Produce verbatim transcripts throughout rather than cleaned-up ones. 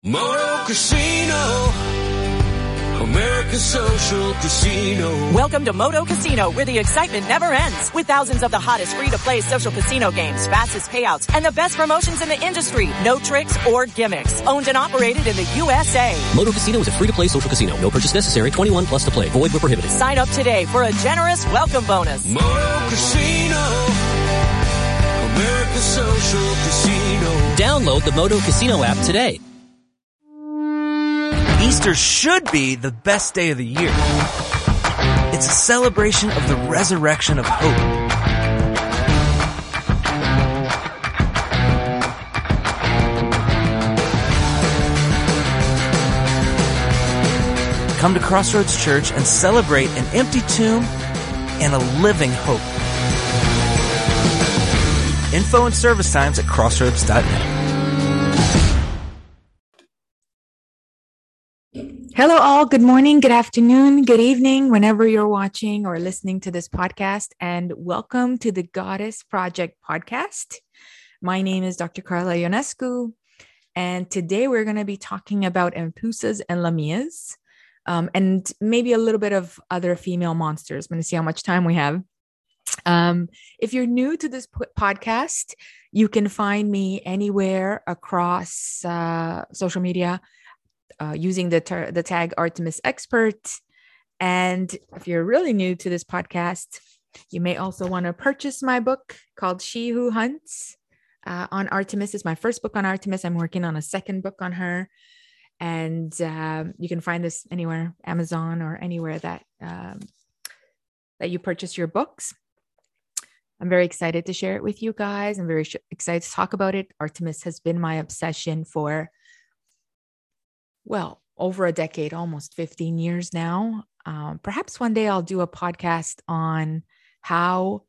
Moto Casino, America's social casino. Welcome to Moto Casino, where the excitement never ends. With thousands of the hottest free-to-play social casino games, fastest payouts, and the best promotions in the industry. No tricks or gimmicks. Owned and operated in the U S A. Moto Casino is a free-to-play social casino. No purchase necessary. twenty-one plus to play. Void where prohibited. Sign up today for a generous welcome bonus. Moto Casino, America's social casino. Download the Moto Casino app today. Easter should be the best day of the year. It's a celebration of the resurrection of hope. Come to Crossroads Church and celebrate an empty tomb and a living hope. Info and service times at crossroads dot net. Hello all, good morning, good afternoon, good evening, whenever you're watching or listening to this podcast, and welcome to the Goddess Project podcast. My name is Doctor Carla Ionescu, and today we're going to be talking about Empusas and Lamias, um, and maybe a little bit of other female monsters. I'm going to see how much time we have. Um, if you're new to this p- podcast, you can find me anywhere across uh, social media, Uh, using the ter- the tag Artemis Expert. And if you're really new to this podcast, you may also want to purchase my book called She Who Hunts uh, on Artemis. It's my first book on Artemis. I'm working on a second book on her. And um, you can find this anywhere, Amazon or anywhere that, um, that you purchase your books. I'm very excited to share it with you guys. I'm very sh- excited to talk about it. Artemis has been my obsession for well, over a decade, almost fifteen years now. Um, perhaps one day I'll do a podcast on how,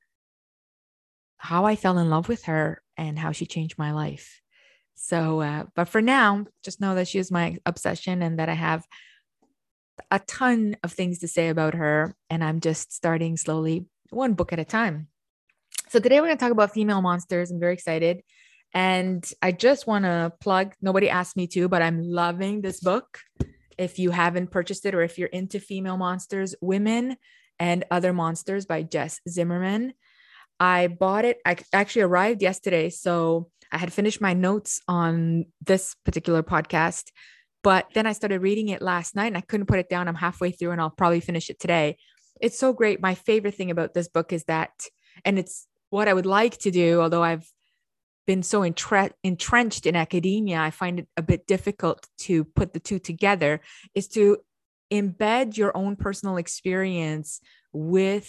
how I fell in love with her and how she changed my life. So, uh, but for now, just know that she is my obsession and that I have a ton of things to say about her. And I'm just starting slowly, one book at a time. So today we're going to talk about female monsters. I'm very excited. And I just want to plug, nobody asked me to, but I'm loving this book. If you haven't purchased it, or if you're into female monsters, Women and Other Monsters by Jess Zimmerman. I bought it. I actually arrived yesterday. So I had finished my notes on this particular podcast, but then I started reading it last night and I couldn't put it down. I'm halfway through and I'll probably finish it today. It's so great. My favorite thing about this book is that, and it's what I would like to do, although I've been so entre- entrenched in academia, I find it a bit difficult to put the two together, is to embed your own personal experience with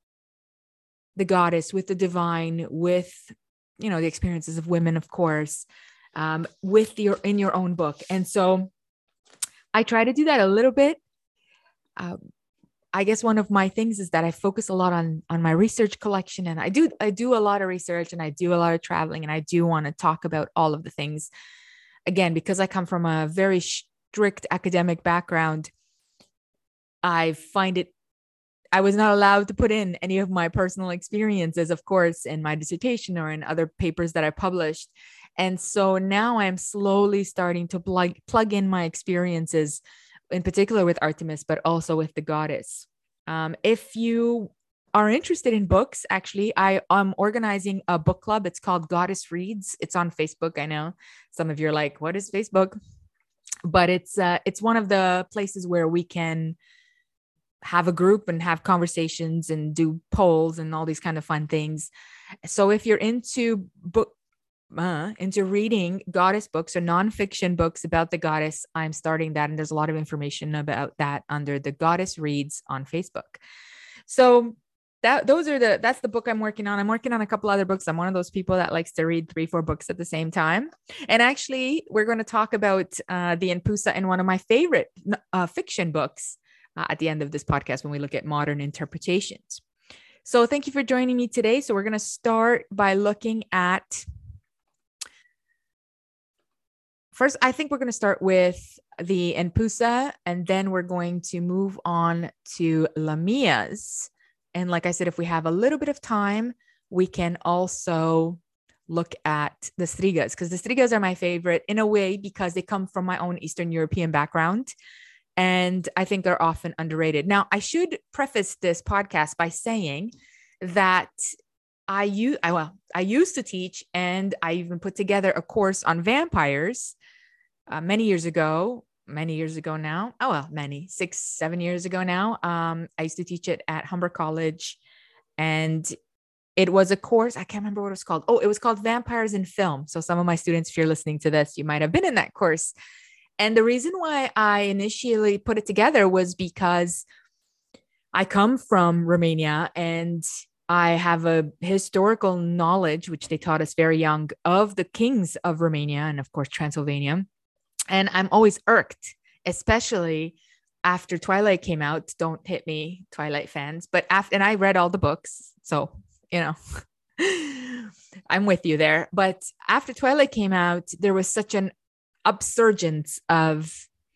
the goddess, with the divine, with, you know, the experiences of women, of course, um, with your, in your own book. And so I try to do that a little bit. Um, I guess one of my things is that I focus a lot on, on my research collection, and I do, I do a lot of research and I do a lot of traveling, and I do want to talk about all of the things. Again, because I come from a very strict academic background, I find it, I was not allowed to put in any of my personal experiences, of course, in my dissertation or in other papers that I published. And so now I'm slowly starting to plug, plug in my experiences, in particular with Artemis, but also with the goddess. Um, if you are interested in books, actually, I am organizing a book club. It's called Goddess Reads. It's on Facebook. I know some of you are like, what is Facebook? But it's uh, it's one of the places where we can have a group and have conversations and do polls and all these kind of fun things. So if you're into book, Uh, into reading goddess books or nonfiction books about the goddess, I'm starting that. And there's a lot of information about that under the Goddess Reads on Facebook. So that those are the, that's the book I'm working on. I'm working on a couple other books. I'm one of those people that likes to read three, four books at the same time. And actually we're going to talk about uh, the Empusa in one of my favorite uh, fiction books uh, at the end of this podcast, when we look at modern interpretations. So thank you for joining me today. So we're going to start by looking at, first, I think we're going to start with the Empusa, and then we're going to move on to Lamias. And like I said, if we have a little bit of time, we can also look at the strigas, because the strigas are my favorite in a way because they come from my own Eastern European background. And I think they're often underrated. Now, I should preface this podcast by saying that I use, I, well, I used to teach, and I even put together a course on vampires uh, many years ago, many years ago now. Oh, well, many, six, seven years ago now. Um, I used to teach it at Humber College, and it was a course. I can't remember what it was called. Oh, it was called Vampires in Film. So some of my students, if you're listening to this, you might have been in that course. And the reason why I initially put it together was because I come from Romania, and I have a historical knowledge, which they taught us very young, of the kings of Romania and, of course, Transylvania. And I'm always irked, especially after Twilight came out. Don't hit me, Twilight fans. But after, and I read all the books. So, you know, I'm with you there. But after Twilight came out, there was such an upsurgence of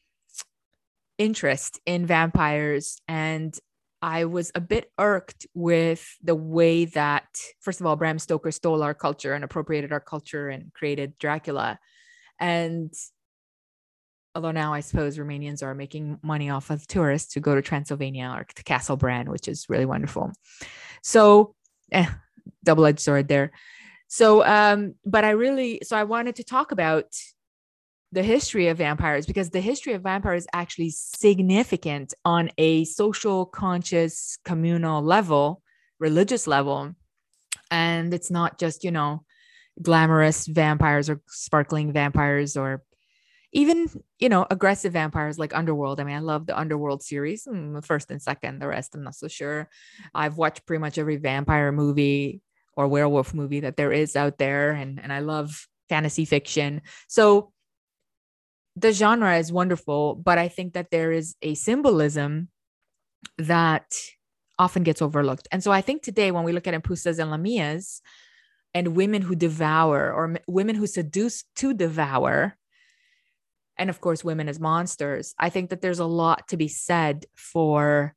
interest in vampires. And I was a bit irked with the way that, first of all, Bram Stoker stole our culture and appropriated our culture and created Dracula. And although now I suppose Romanians are making money off of tourists who go to Transylvania or to Castle Bran, which is really wonderful. So, eh, double-edged sword there. So, um, but I really, so I wanted to talk about the history of vampires, because the history of vampires is actually significant on a social, conscious, communal level, religious level. And it's not just, you know, glamorous vampires or sparkling vampires, or even, you know, aggressive vampires like Underworld. I mean, I love the Underworld series, mm, the first and second, the rest I'm not so sure. I've watched pretty much every vampire movie or werewolf movie that there is out there. And, and I love fantasy fiction. So the genre is wonderful, but I think that there is a symbolism that often gets overlooked. And so I think today, when we look at Impusas and Lamias and women who devour, or m- women who seduce to devour, and of course, women as monsters, I think that there's a lot to be said for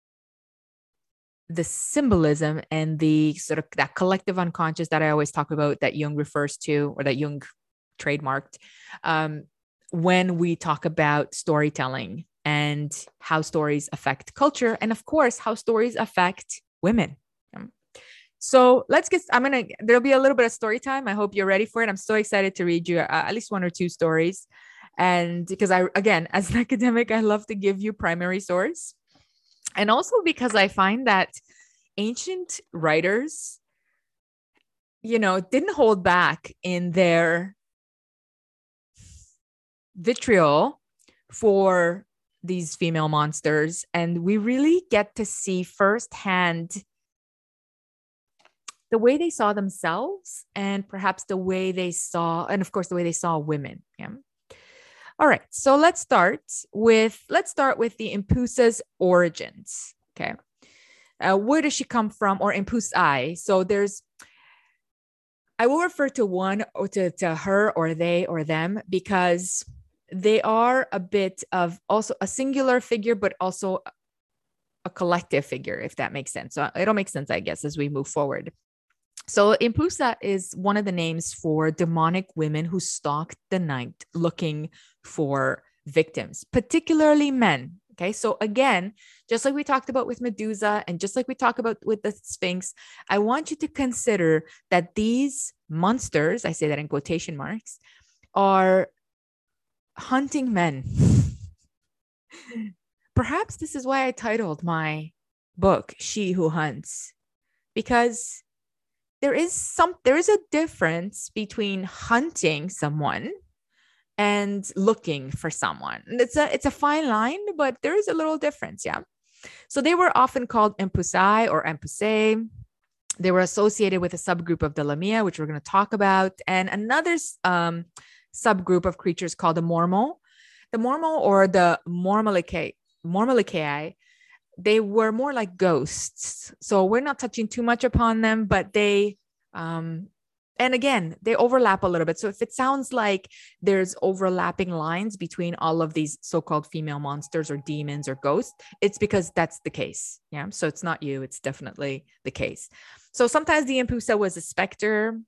the symbolism and the sort of that collective unconscious that I always talk about, that Jung refers to, or that Jung trademarked, um, when we talk about storytelling and how stories affect culture, and of course, how stories affect women. So let's get, I'm going to, there'll be a little bit of story time. I hope you're ready for it. I'm so excited to read you uh, at least one or two stories. And because I, again, as an academic, I love to give you primary source. And also because I find that ancient writers, you know, didn't hold back in their vitriol for these female monsters. And we really get to see firsthand the way they saw themselves, and perhaps the way they saw, and of course, the way they saw women. Yeah. All right. So let's start with, let's start with the Impusa's origins. Okay. Uh, where does she come from, or Impusai? So there's, I will refer to one or to, to her or they or them, because they are a bit of also a singular figure, but also a collective figure, if that makes sense. So it'll make sense, I guess, as we move forward. So Impusa is one of the names for demonic women who stalked the night looking for victims, particularly men. Okay. So again, just like we talked about with Medusa, and just like we talk about with the Sphinx, I want you to consider that these monsters, I say that in quotation marks, are hunting men. Perhaps this is why I titled my book She Who Hunts, because there is some, there is a difference between hunting someone and looking for someone. It's a, it's a fine line, but there is a little difference. Yeah. So they were often called Impusai or Empusei. They were associated with a subgroup of the Lamia, which we're going to talk about, and another um, subgroup of creatures called the Mormo. The Mormo, or the Mormolicae, Mormolicae, they were more like ghosts. So we're not touching too much upon them, but they, um, and again, they overlap a little bit. So if it sounds like there's overlapping lines between all of these so-called female monsters or demons or ghosts, it's because that's the case. Yeah. So it's not you, it's definitely the case. So sometimes the Impusa was a specter.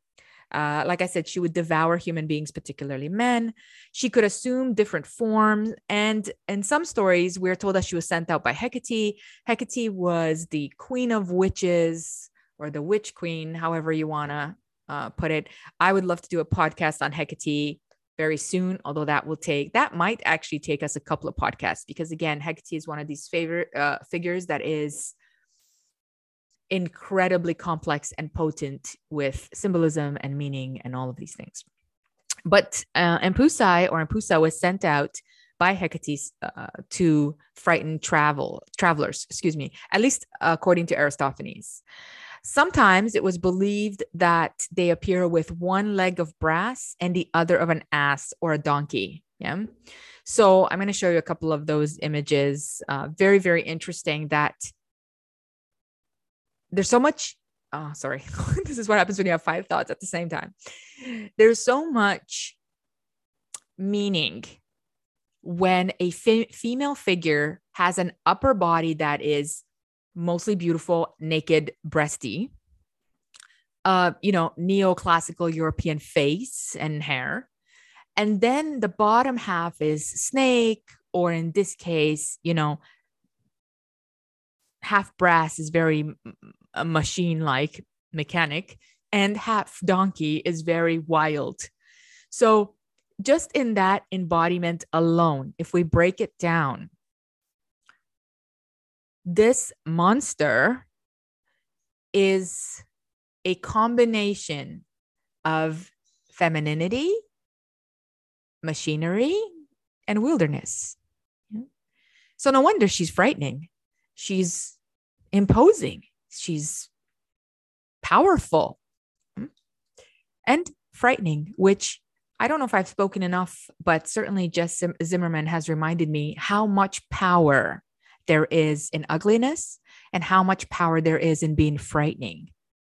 Uh, like I said, she would devour human beings, particularly men. She could assume different forms. And in some stories, we're told that she was sent out by Hecate. Hecate was the queen of witches, or the witch queen, however you want to uh, put it. I would love to do a podcast on Hecate very soon, although that will take, that might actually take us a couple of podcasts, because again, Hecate is one of these favorite uh, figures that is incredibly complex and potent with symbolism and meaning and all of these things. But uh, Empusai or Empusa was sent out by Hecate uh, to frighten travel travelers, excuse me, at least according to Aristophanes. Sometimes it was believed that they appear with one leg of brass and the other of an ass or a donkey. Yeah. So I'm going to show you a couple of those images. Uh, very, very interesting that there's so much, oh, sorry. This is what happens when you have five thoughts at the same time. There's so much meaning when a fe- female figure has an upper body that is mostly beautiful, naked, breasty, uh, you know, neoclassical European face and hair. And then the bottom half is snake, or in this case, you know, half brass is very a machine-like mechanic, and half donkey is very wild. So just in that embodiment alone, if we break it down, this monster is a combination of femininity, machinery, and wilderness. So no wonder she's frightening. She's imposing. She's powerful and frightening, which I don't know if I've spoken enough, but certainly Jess Zimmerman has reminded me how much power there is in ugliness and how much power there is in being frightening.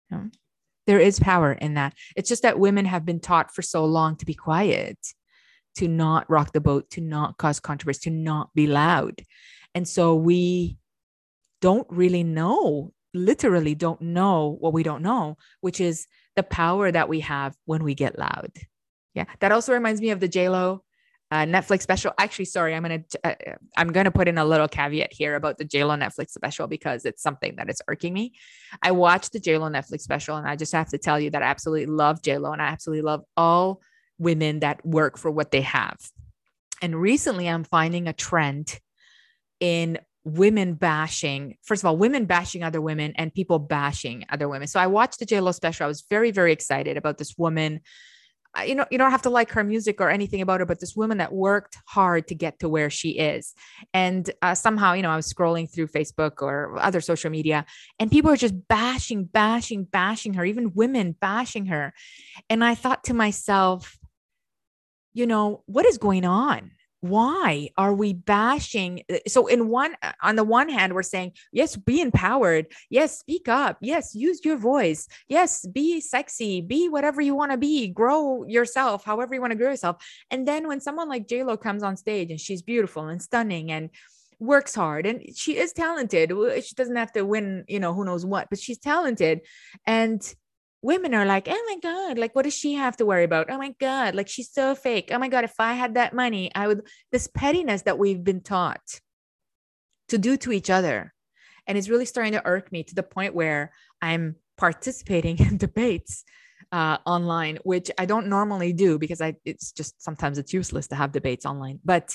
There is power in that. It's just that women have been taught for so long to be quiet, to not rock the boat, to not cause controversy, to not be loud. And so we don't really know, literally don't know what we don't know, which is the power that we have when we get loud. Yeah. That also reminds me of the J-Lo uh, Netflix special. Actually, sorry, I'm going to, uh, I'm going to put in a little caveat here about the J-Lo Netflix special, because it's something that is irking me. I watched the J-Lo Netflix special, and I just have to tell you that I absolutely love J-Lo, and I absolutely love all women that work for what they have. And recently I'm finding a trend in women bashing, first of all, women bashing other women and people bashing other women. So I watched the J-Lo special. I was very, very excited about this woman. You know, you don't have to like her music or anything about her, but this woman that worked hard to get to where she is. And uh, somehow, you know, I was scrolling through Facebook or other social media, and people are just bashing, bashing, bashing her, even women bashing her. And I thought to myself, you know, what is going on? Why are we bashing? So in one, on the one hand, we're saying, yes, be empowered. Yes, speak up. Yes, use your voice. Yes, be sexy, be whatever you want to be, grow yourself, however you want to grow yourself. And then when someone like J-Lo comes on stage and she's beautiful and stunning and works hard, and she is talented. She doesn't have to win, you know, who knows what, but she's talented. And women are like, oh my God, like, what does she have to worry about? Oh my God, like, she's so fake. Oh my God, if I had that money, I would, this pettiness that we've been taught to do to each other. And it's really starting to irk me to the point where I'm participating in debates uh, online, which I don't normally do, because I, it's just, sometimes it's useless to have debates online, but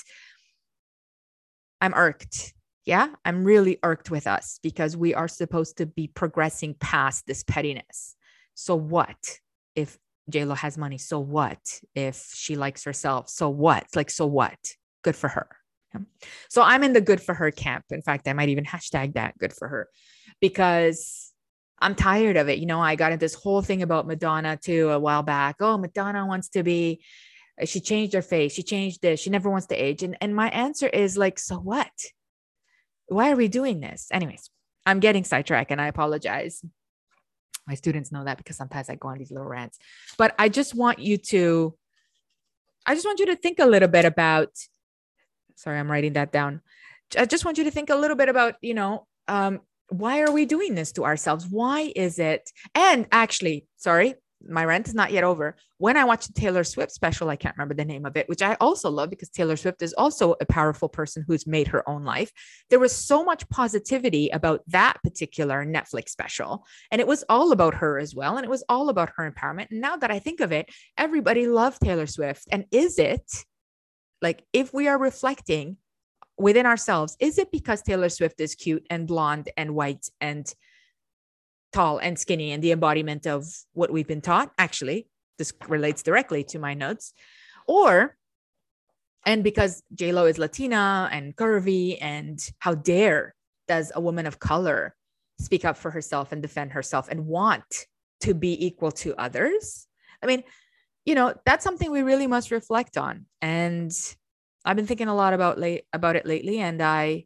I'm irked. Yeah, I'm really irked with us, because we are supposed to be progressing past this pettiness. So what if J-Lo has money? So what if she likes herself? So what? Like, so what? Good for her. Yeah. So I'm in the good for her camp. In fact, I might even hashtag that, good for her, because I'm tired of it. You know, I got into this whole thing about Madonna too a while back. Oh, Madonna wants to be, she changed her face. She changed this. She never wants to age. And, and my answer is like, so what? Why are we doing this? Anyways, I'm getting sidetracked, and I apologize. My students know that, because sometimes I go on these little rants, but I just want you to, I just want you to think a little bit about, sorry, I'm writing that down. I just want you to think a little bit about, you know, um, why are we doing this to ourselves? Why is it? And actually, sorry, my rant is not yet over. When I watched the Taylor Swift special, I can't remember the name of it, which I also love because Taylor Swift is also a powerful person who's made her own life. There was so much positivity about that particular Netflix special. And it was all about her as well. And it was all about her empowerment. And now that I think of it, everybody loved Taylor Swift. And is it like, if we are reflecting within ourselves, is it because Taylor Swift is cute and blonde and white and tall and skinny and the embodiment of what we've been taught? Actually, this relates directly to my notes. Or, and because J-Lo is Latina and curvy, and how dare does a woman of color speak up for herself and defend herself and want to be equal to others? I mean, you know, that's something we really must reflect on. And I've been thinking a lot about late about it lately, and I,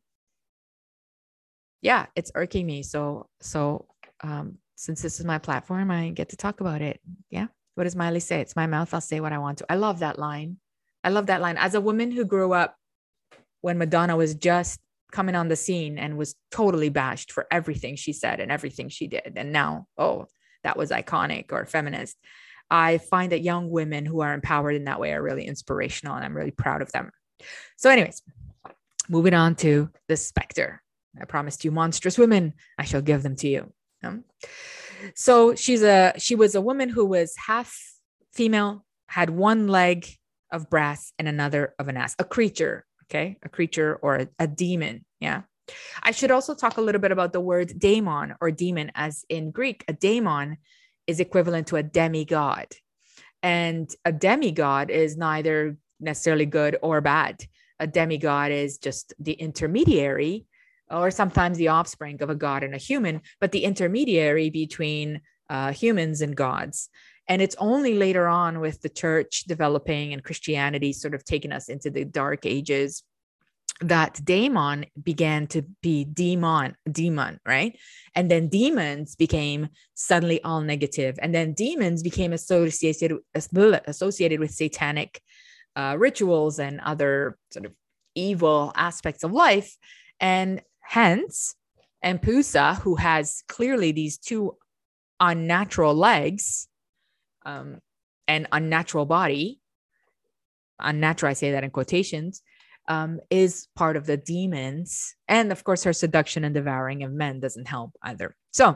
yeah, it's irking me. So, so Um, since this is my platform, I get to talk about it. Yeah. What does Miley say? It's my mouth. I'll say what I want to. I love that line. I love that line. As a woman who grew up when Madonna was just coming on the scene and was totally bashed for everything she said and everything she did. And now, oh, that was iconic or feminist. I find that young women who are empowered in that way are really inspirational, and I'm really proud of them. So anyways, moving on to the specter. I promised you monstrous women. I shall give them to you. Um, so she's a, she was a woman who was half female, had one leg of brass and another of an ass, a creature. Okay. A creature or a, a demon. Yeah. I should also talk a little bit about the word daemon or demon, as in Greek. A daemon is equivalent to a demigod, and a demigod is neither necessarily good or bad. A demigod is just the intermediary, or sometimes the offspring of a god and a human, but the intermediary between uh, humans and gods. And it's only later on, with the church developing and Christianity sort of taking us into the dark ages, that daemon began to be demon, demon, right? And then demons became suddenly all negative. And then demons became associated, associated with satanic uh, rituals and other sort of evil aspects of life. And hence, Empusa, who has clearly these two unnatural legs um, and unnatural body, unnatural, I say that in quotations, um, is part of the demons. And of course, her seduction and devouring of men doesn't help either. So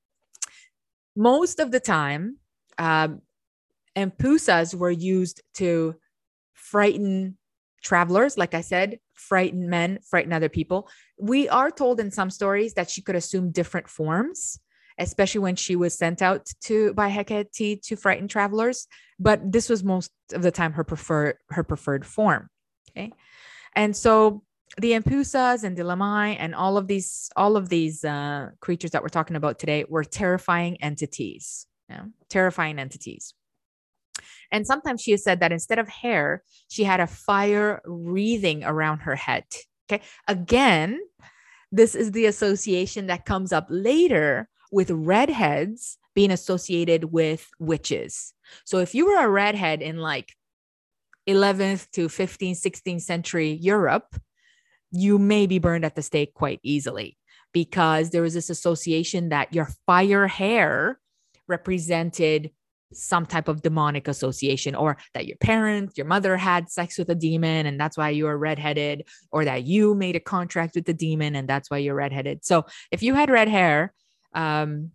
most of the time, um, Empusas were used to frighten travelers, like I said, frighten men, frighten other people. We are told in some stories that she could assume different forms, especially when she was sent out to by Hecate to frighten travelers. But this was most of the time her preferred her preferred form. Okay, and so the Empusas and the Lamai and all of these all of these uh, creatures that we're talking about today were terrifying entities. Yeah? Terrifying entities. And sometimes she has said that instead of hair, she had a fire wreathing around her head. Okay. Again, this is the association that comes up later with redheads being associated with witches. So if you were a redhead in like eleventh to fifteenth, sixteenth century Europe, you may be burned at the stake quite easily, because there was this association that your fire hair represented some type of demonic association, or that your parents, your mother had sex with a demon and that's why you were redheaded, or that you made a contract with the demon and that's why you're redheaded. So if you had red hair, um,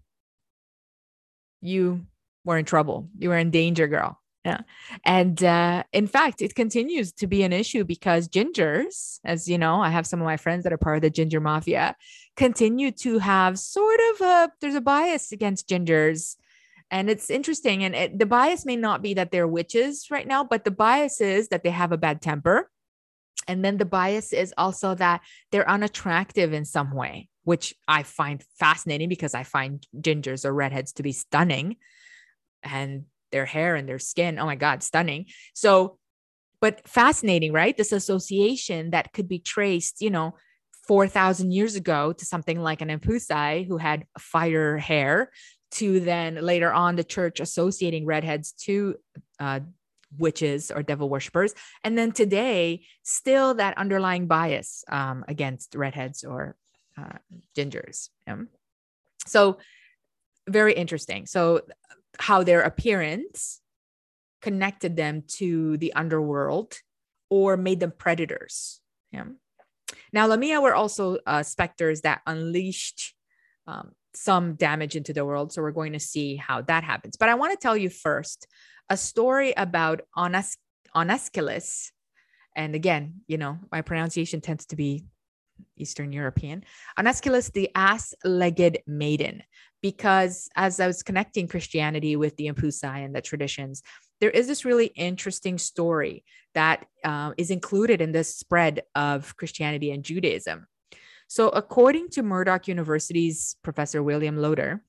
you were in trouble. You were in danger, girl. Yeah. And uh, in fact, it continues to be an issue because gingers, as you know, I have some of my friends that are part of the ginger mafia, continue to have sort of a, there's a bias against gingers. And it's interesting. And it, the bias may not be that they're witches right now, but the bias is that they have a bad temper. And then the bias is also that they're unattractive in some way, which I find fascinating because I find gingers or redheads to be stunning, and their hair and their skin, oh my God, stunning. So, but fascinating, right? This association that could be traced, you know, four thousand years ago to something like an Empusai who had fire hair, to then later on the church associating redheads to uh, witches or devil worshippers. And then today, still that underlying bias um, against redheads or uh, gingers. Um, so very interesting. So how their appearance connected them to the underworld or made them predators. Yeah. Now, Lamia were also uh, specters that unleashed um, some damage into the world. So we're going to see how that happens. But I want to tell you first a story about Onas- Onaskelis. And again, you know, my pronunciation tends to be Eastern European. Onaskelis, the ass-legged maiden, because as I was connecting Christianity with the Impusai and the traditions, there is this really interesting story that uh, is included in this spread of Christianity and Judaism. So according to Murdoch University's Professor William Loader,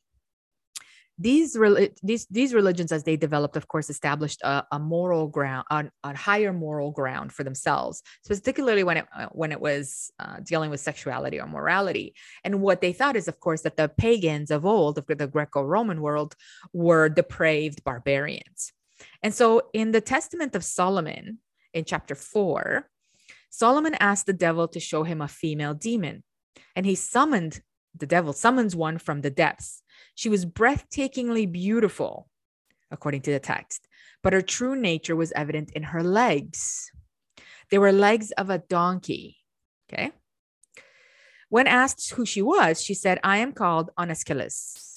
these, these, these religions, as they developed, of course, established a, a moral ground, a, a higher moral ground for themselves, so particularly when it, when it was uh, dealing with sexuality or morality. And what they thought is, of course, that the pagans of old, of the Greco-Roman world, were depraved barbarians. And so in the Testament of Solomon, in chapter four, Solomon asked the devil to show him a female demon. And he summoned, the devil summons one from the depths. She was breathtakingly beautiful, according to the text, but her true nature was evident in her legs. They were legs of a donkey. Okay. When asked who she was, she said, I am called Onaskelis,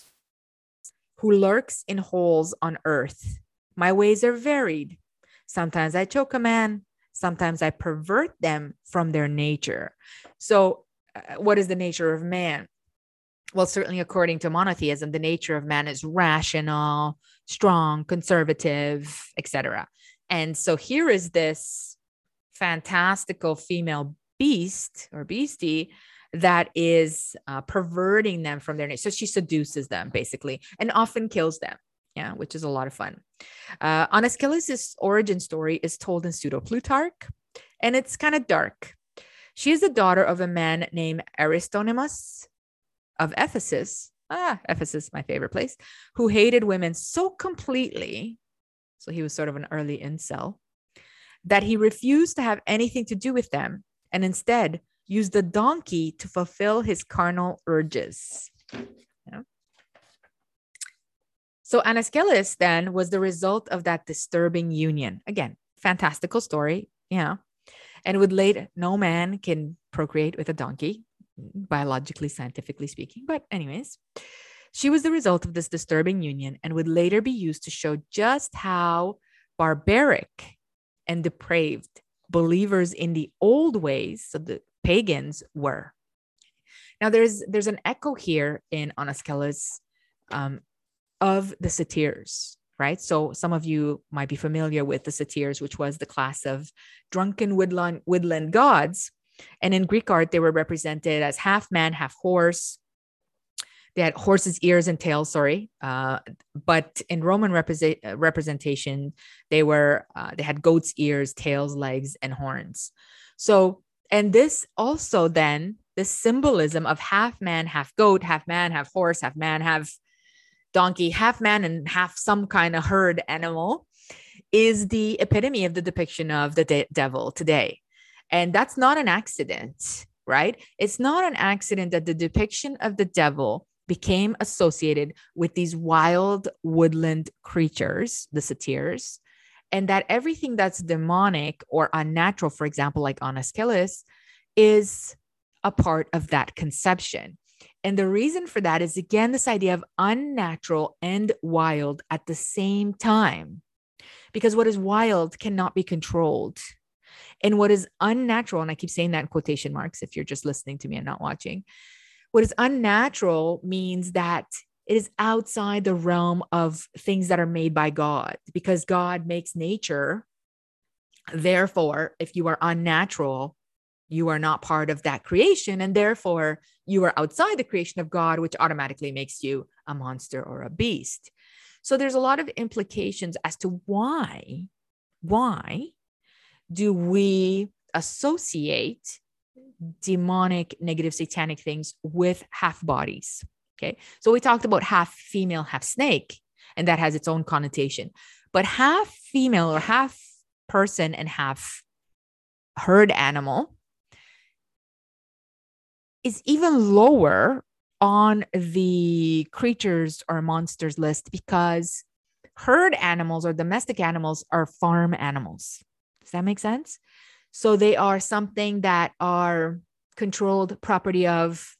who lurks in holes on earth. My ways are varied. Sometimes I choke a man. Sometimes I pervert them from their nature. So uh, what is the nature of man? Well, certainly according to monotheism, the nature of man is rational, strong, conservative, et cetera. And so here is this fantastical female beast or beastie that is uh, perverting them from their nature. So she seduces them basically and often kills them. Yeah, which is a lot of fun. Uh, Onaskelis' origin story is told in Pseudo-Plutarch, and it's kind of dark. She is the daughter of a man named Aristonymus of Ephesus, ah, Ephesus, my favorite place, who hated women so completely, so he was sort of an early incel, that he refused to have anything to do with them and instead used the donkey to fulfill his carnal urges. Yeah. So Onaskelis then was the result of that disturbing union. Again, fantastical story. Yeah. And with late, no man can procreate with a donkey, biologically, scientifically speaking. But anyways, she was the result of this disturbing union and would later be used to show just how barbaric and depraved believers in the old ways, so the pagans, were. Now, there's there's an echo here in Onaskelis um, of the satyrs, right? So some of you might be familiar with the satyrs, which was the class of drunken woodland, woodland gods. And in Greek art, they were represented as half man, half horse. They had horses' ears and tails, sorry. Uh, but in Roman represent, uh, representation, they were uh, they had goats' ears, tails, legs, and horns. So, and this also then, the symbolism of half man, half goat, half man, half horse, half man, half donkey, half man, and half some kind of herd animal, is the epitome of the depiction of the de- devil today. And that's not an accident, right? It's not an accident that the depiction of the devil became associated with these wild woodland creatures, the satyrs, and that everything that's demonic or unnatural, for example, like Onaskelis, is a part of that conception. And the reason for that is, again, this idea of unnatural and wild at the same time, because what is wild cannot be controlled. And what is unnatural, and I keep saying that in quotation marks if you're just listening to me and not watching, what is unnatural means that it is outside the realm of things that are made by God, because God makes nature. Therefore, if you are unnatural, you are not part of that creation, and therefore you are outside the creation of God, which automatically makes you a monster or a beast. So there's a lot of implications as to why, why do we associate demonic, negative, satanic things with half bodies? Okay. So we talked about half female, half snake, and that has its own connotation, but half female or half person and half herd animal is even lower on the creatures or monsters list, because herd animals or domestic animals are farm animals. Does that make sense? So they are something that are controlled property of,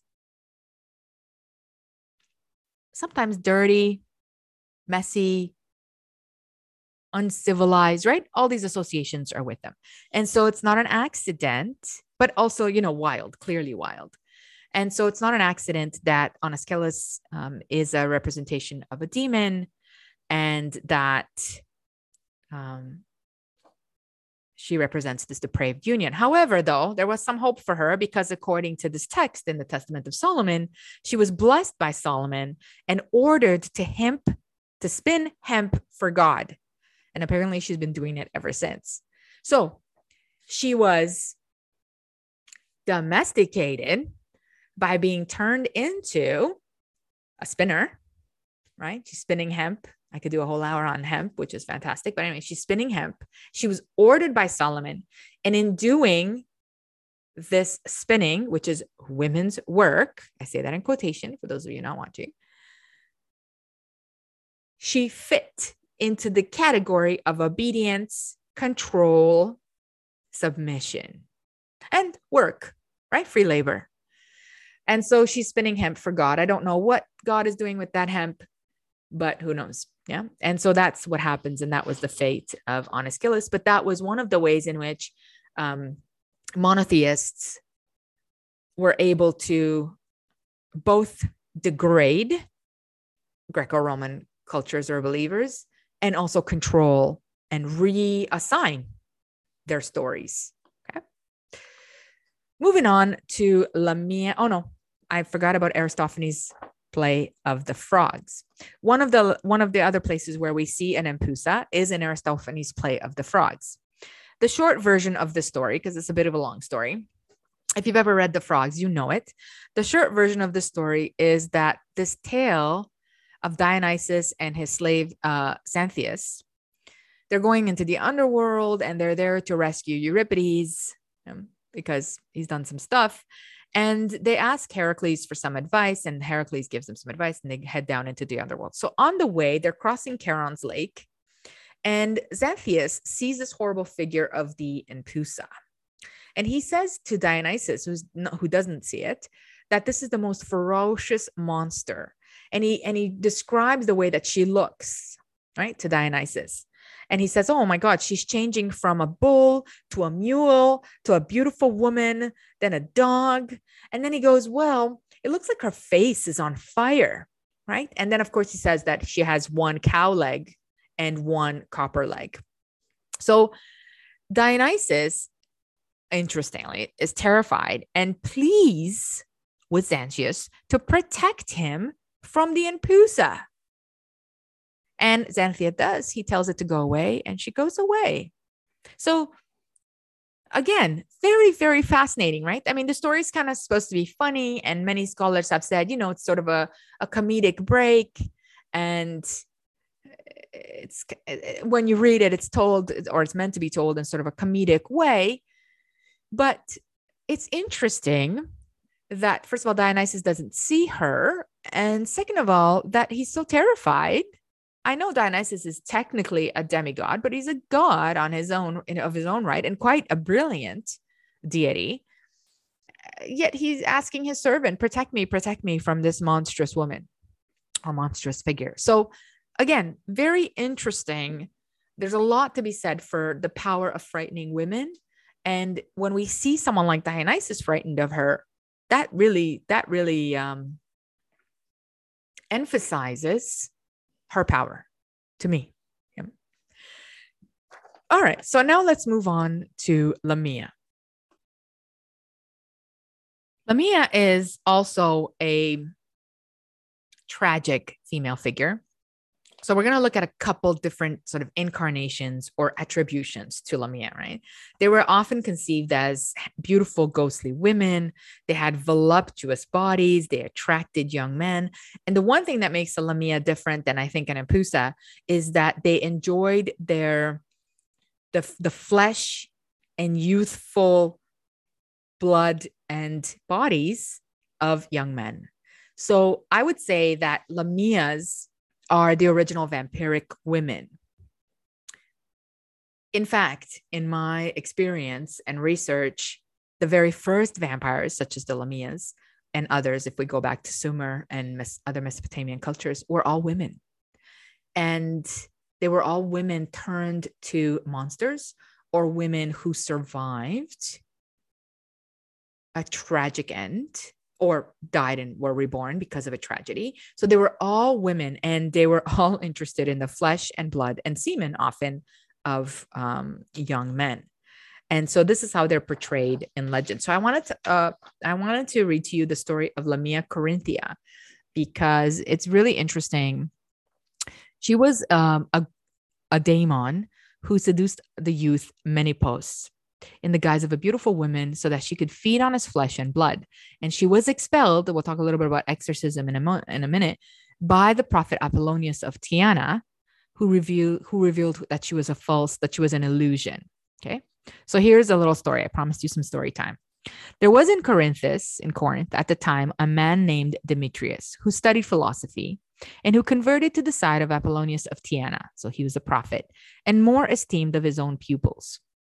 sometimes dirty, messy, uncivilized, right? All these associations are with them. And so it's not an accident, but also, you know, wild, clearly wild. And so it's not an accident that Aniskelis um, is a representation of a demon, and that um, she represents this depraved union. However, though, there was some hope for her, because according to this text in the Testament of Solomon, she was blessed by Solomon and ordered to hemp, to spin hemp for God. And apparently she's been doing it ever since. So she was domesticated by being turned into a spinner, right? She's spinning hemp. I could do a whole hour on hemp, which is fantastic. But anyway, she's spinning hemp. She was ordered by Solomon. And in doing this spinning, which is women's work, I say that in quotation for those of you not watching, she fit into the category of obedience, control, submission, and work, right? Free labor. And so she's spinning hemp for God. I don't know what God is doing with that hemp, but who knows? Yeah. And so that's what happens. And that was the fate of Aniskelis. But that was one of the ways in which um, monotheists were able to both degrade Greco-Roman cultures or believers, and also control and reassign their stories. Okay. Moving on to Lamia. Oh no, I forgot about Aristophanes' play of the frogs. One of the one of the other places where we see an empusa is in Aristophanes' play of the frogs. The short version of the story, because it's a bit of a long story, if you've ever read The Frogs, you know it. The short version of the story is that this tale of Dionysus and his slave uh, Xanthias, they're going into the underworld and they're there to rescue Euripides um, because he's done some stuff. And they ask Heracles for some advice, and Heracles gives them some advice, and they head down into the underworld. So on the way, they're crossing Charon's lake, and Xanthias sees this horrible figure of the Empusa. And he says to Dionysus, who's not, who doesn't see it, that this is the most ferocious monster. And he, and he describes the way that she looks, right, to Dionysus. And he says, oh my God, she's changing from a bull to a mule to a beautiful woman, then a dog. And then he goes, well, it looks like her face is on fire, right? And then, of course, he says that she has one cow leg and one copper leg. So Dionysus, interestingly, is terrified and pleads with Xanthias to protect him from the Empusa. And Xanthias does. He tells it to go away, and she goes away. So again, very, very fascinating, right? I mean, the story is kind of supposed to be funny, and many scholars have said, you know, it's sort of a, a comedic break. And it's when you read it, it's told, or it's meant to be told in sort of a comedic way. But it's interesting that, first of all, Dionysus doesn't see her. And second of all, that he's so terrified. I know Dionysus is technically a demigod, but he's a god on his own, of his own right, and quite a brilliant deity. Yet he's asking his servant, protect me, protect me from this monstrous woman or monstrous figure. So again, very interesting. There's a lot to be said for the power of frightening women. And when we see someone like Dionysus frightened of her, that really, that really um, emphasizes her power to me. Yeah. All right. So now let's move on to Lamia. Lamia is also a tragic female figure. So we're going to look at a couple different sort of incarnations or attributions to Lamia, right? They were often conceived as beautiful, ghostly women. They had voluptuous bodies. They attracted young men. And the one thing that makes a Lamia different than I think an Empusa is that they enjoyed their, the, the flesh and youthful blood and bodies of young men. So I would say that Lamia's are the original vampiric women. In fact, in my experience and research, the very first vampires, such as the Lamias and others, if we go back to Sumer and mes- other Mesopotamian cultures, were all women. And they were all women turned to monsters, or women who survived a tragic end or died and were reborn because of a tragedy. So they were all women, and they were all interested in the flesh and blood and semen, often, of um, young men. And so this is how they're portrayed in legend. So I wanted to, uh, I wanted to read to you the story of Lamia Corinthia, because it's really interesting. She was um, a, a daemon who seduced the youth Menipos in the guise of a beautiful woman so that she could feed on his flesh and blood. And she was expelled, we'll talk a little bit about exorcism in a, mo- in a minute, by the prophet Apollonius of Tyana, who revealed, who revealed that she was a false, that she was an illusion. Okay. So here's a little story. I promised you some story time. There was in Corinthus, in Corinth at the time, a man named Demetrius who studied philosophy and who converted to the side of Apollonius of Tyana. So he was a prophet and more esteemed of his own pupils.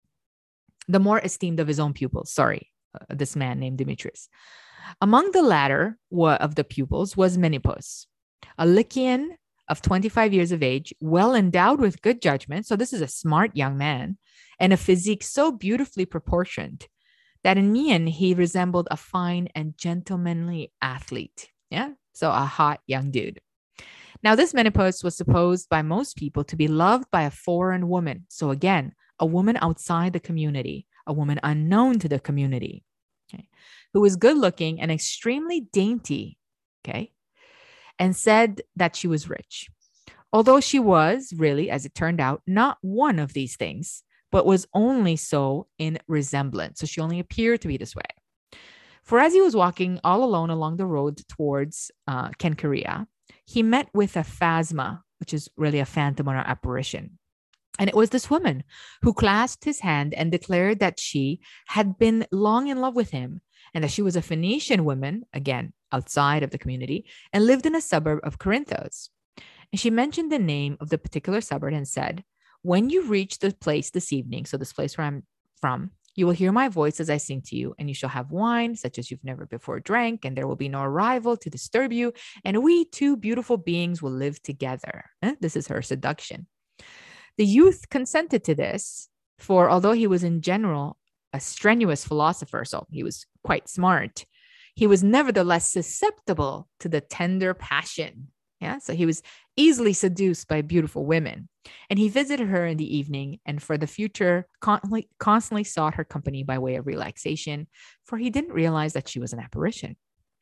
The more esteemed of his own pupils, sorry, uh, this man named Demetrius. Among the latter wa- of the pupils was Menipos, a Lycian of twenty-five years of age, well endowed with good judgment. So this is a smart young man, and a physique so beautifully proportioned that in mien he resembled a fine and gentlemanly athlete. Yeah, so a hot young dude. Now this Menipos was supposed by most people to be loved by a foreign woman. So again, a woman outside the community, a woman unknown to the community, okay, who was good looking and extremely dainty, okay, and said that she was rich. Although she was really, as it turned out, not one of these things, but was only so in resemblance. So she only appeared to be this way. For as he was walking all alone along the road towards uh, Kenkaria, he met with a phasma, which is really a phantom or an apparition. And it was this woman who clasped his hand and declared that she had been long in love with him and that she was a Phoenician woman, again, outside of the community, and lived in a suburb of Corinthos. And she mentioned the name of the particular suburb and said, when you reach the place this evening, so this place where I'm from, you will hear my voice as I sing to you, and you shall have wine such as you've never before drank, and there will be no arrival to disturb you, and we two beautiful beings will live together. Eh? This is her seduction. The youth consented to this, for although he was in general a strenuous philosopher, so he was quite smart, he was nevertheless susceptible to the tender passion. Yeah, so he was easily seduced by beautiful women. And he visited her in the evening, and for the future constantly, constantly sought her company by way of relaxation, for he didn't realize that she was an apparition.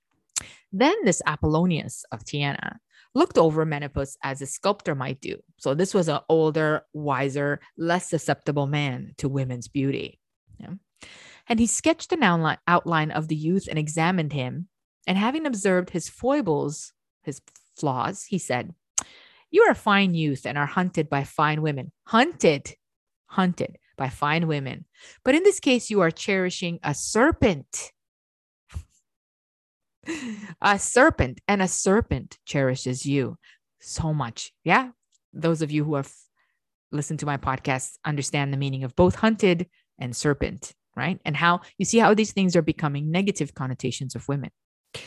Then this Apollonius of Tyana looked over Menipos as a sculptor might do. So this was an older, wiser, less susceptible man to women's beauty. Yeah. And he sketched an outline, outline of the youth and examined him. And having observed his foibles, his flaws, he said, you are a fine youth and are hunted by fine women. Hunted, hunted by fine women. But in this case, you are cherishing a serpent. A serpent, and a serpent cherishes you so much. Yeah. Those of you who have listened to my podcast understand the meaning of both hunted and serpent, right? And how you see how these things are becoming negative connotations of women.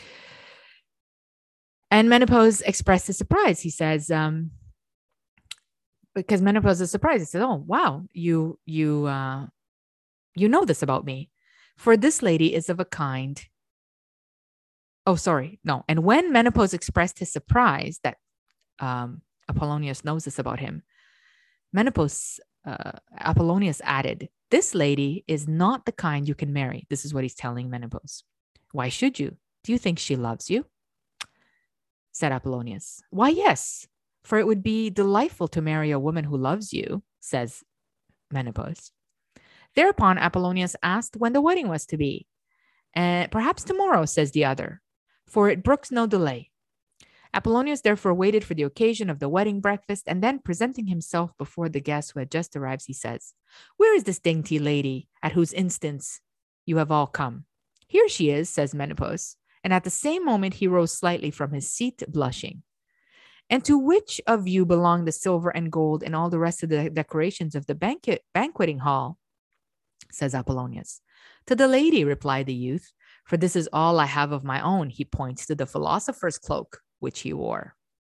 And Menipos expressed his surprise. He says, um, because Menipos is surprised. He says, oh, wow, you, you, uh, you know this about me. For this lady is of a kind. Oh, sorry. No. And when Menipos expressed his surprise that um, Apollonius knows this about him, Menipos, uh, Apollonius added, this lady is not the kind you can marry. This is what he's telling Menipos. Why should you? Do you think she loves you? Said Apollonius. Why, yes, for it would be delightful to marry a woman who loves you, says Menipos. Thereupon Apollonius asked when the wedding was to be. Uh, perhaps tomorrow, says the other, for it brooks no delay. Apollonius therefore waited for the occasion of the wedding breakfast, and then presenting himself before the guests who had just arrived, he says, where is this dainty lady at whose instance you have all come? Here she is, says Menipos. And at the same moment, he rose slightly from his seat, blushing. And to which of you belong the silver and gold and all the rest of the decorations of the banquet banqueting hall? Says Apollonius. To the lady, replied the youth, for this is all I have of my own. He points to the philosopher's cloak, which he wore.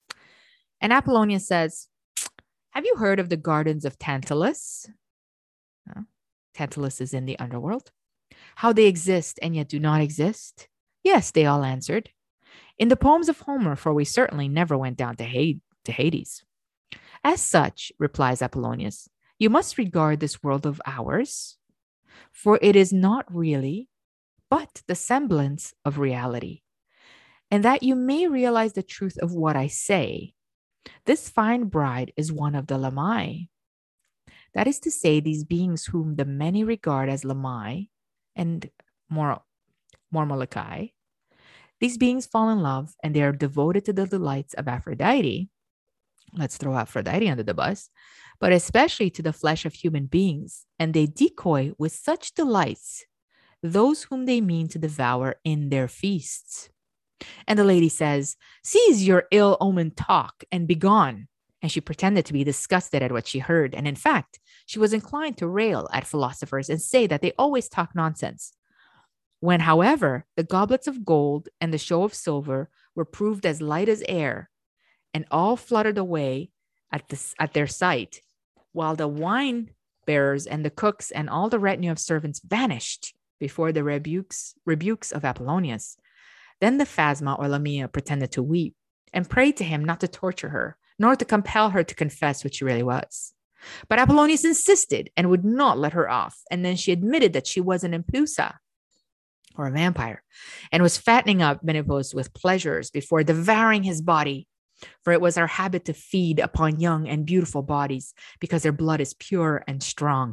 And Apollonius says, have you heard of the gardens of Tantalus? Uh, Tantalus is in the underworld. How they exist and yet do not exist? Yes, they all answered. In the poems of Homer, for we certainly never went down to, H- to Hades. As such, replies Apollonius, you must regard this world of ours, for it is not really, but the semblance of reality. And that you may realize the truth of what I say, this fine bride is one of the Lamai. That is to say, these beings whom the many regard as Lamai and more, more Molokai, these beings fall in love and they are devoted to the delights of Aphrodite. Let's throw Aphrodite under the bus, but especially to the flesh of human beings. And they decoy with such delights those whom they mean to devour in their feasts. And the lady says, cease your ill-omened talk and begone. And she pretended to be disgusted at what she heard. And in fact, she was inclined to rail at philosophers and say that they always talk nonsense. When, however, the goblets of gold and the show of silver were proved as light as air, and all fluttered away at, this, at their sight, while the wine bearers and the cooks and all the retinue of servants vanished before the rebukes, rebukes of Apollonius, then the Phasma or Lamia pretended to weep and prayed to him not to torture her, nor to compel her to confess what she really was. But Apollonius insisted and would not let her off. And then she admitted that she was an Empusa, or a vampire, and was fattening up Menipos with pleasures before devouring his body. For it was her habit to feed upon young and beautiful bodies, because their blood is pure and strong.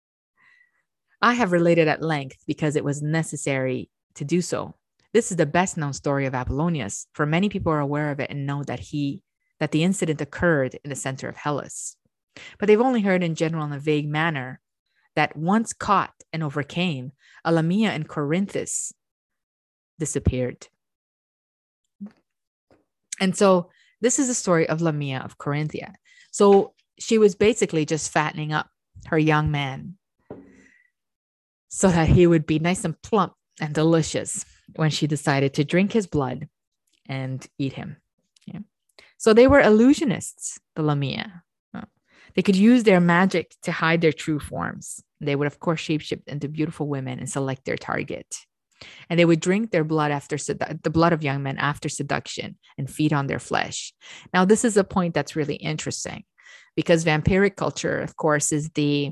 I have related at length because it was necessary to do so. This is the best known story of Apollonius, for many people are aware of it and know that he that the incident occurred in the center of Hellas. But they've only heard in general in a vague manner that once caught and overcame, Lamia and Corinthus disappeared. And so this is the story of Lamia of Corinthia. So she was basically just fattening up her young man so that he would be nice and plump and delicious when she decided to drink his blood and eat him. Yeah. So they were illusionists, the Lamia. They could use their magic to hide their true forms. They would, of course, shapeshift into beautiful women and select their target. And they would drink their blood after sedu- the blood of young men after seduction and feed on their flesh. Now, this is a point that's really interesting because vampiric culture, of course, is the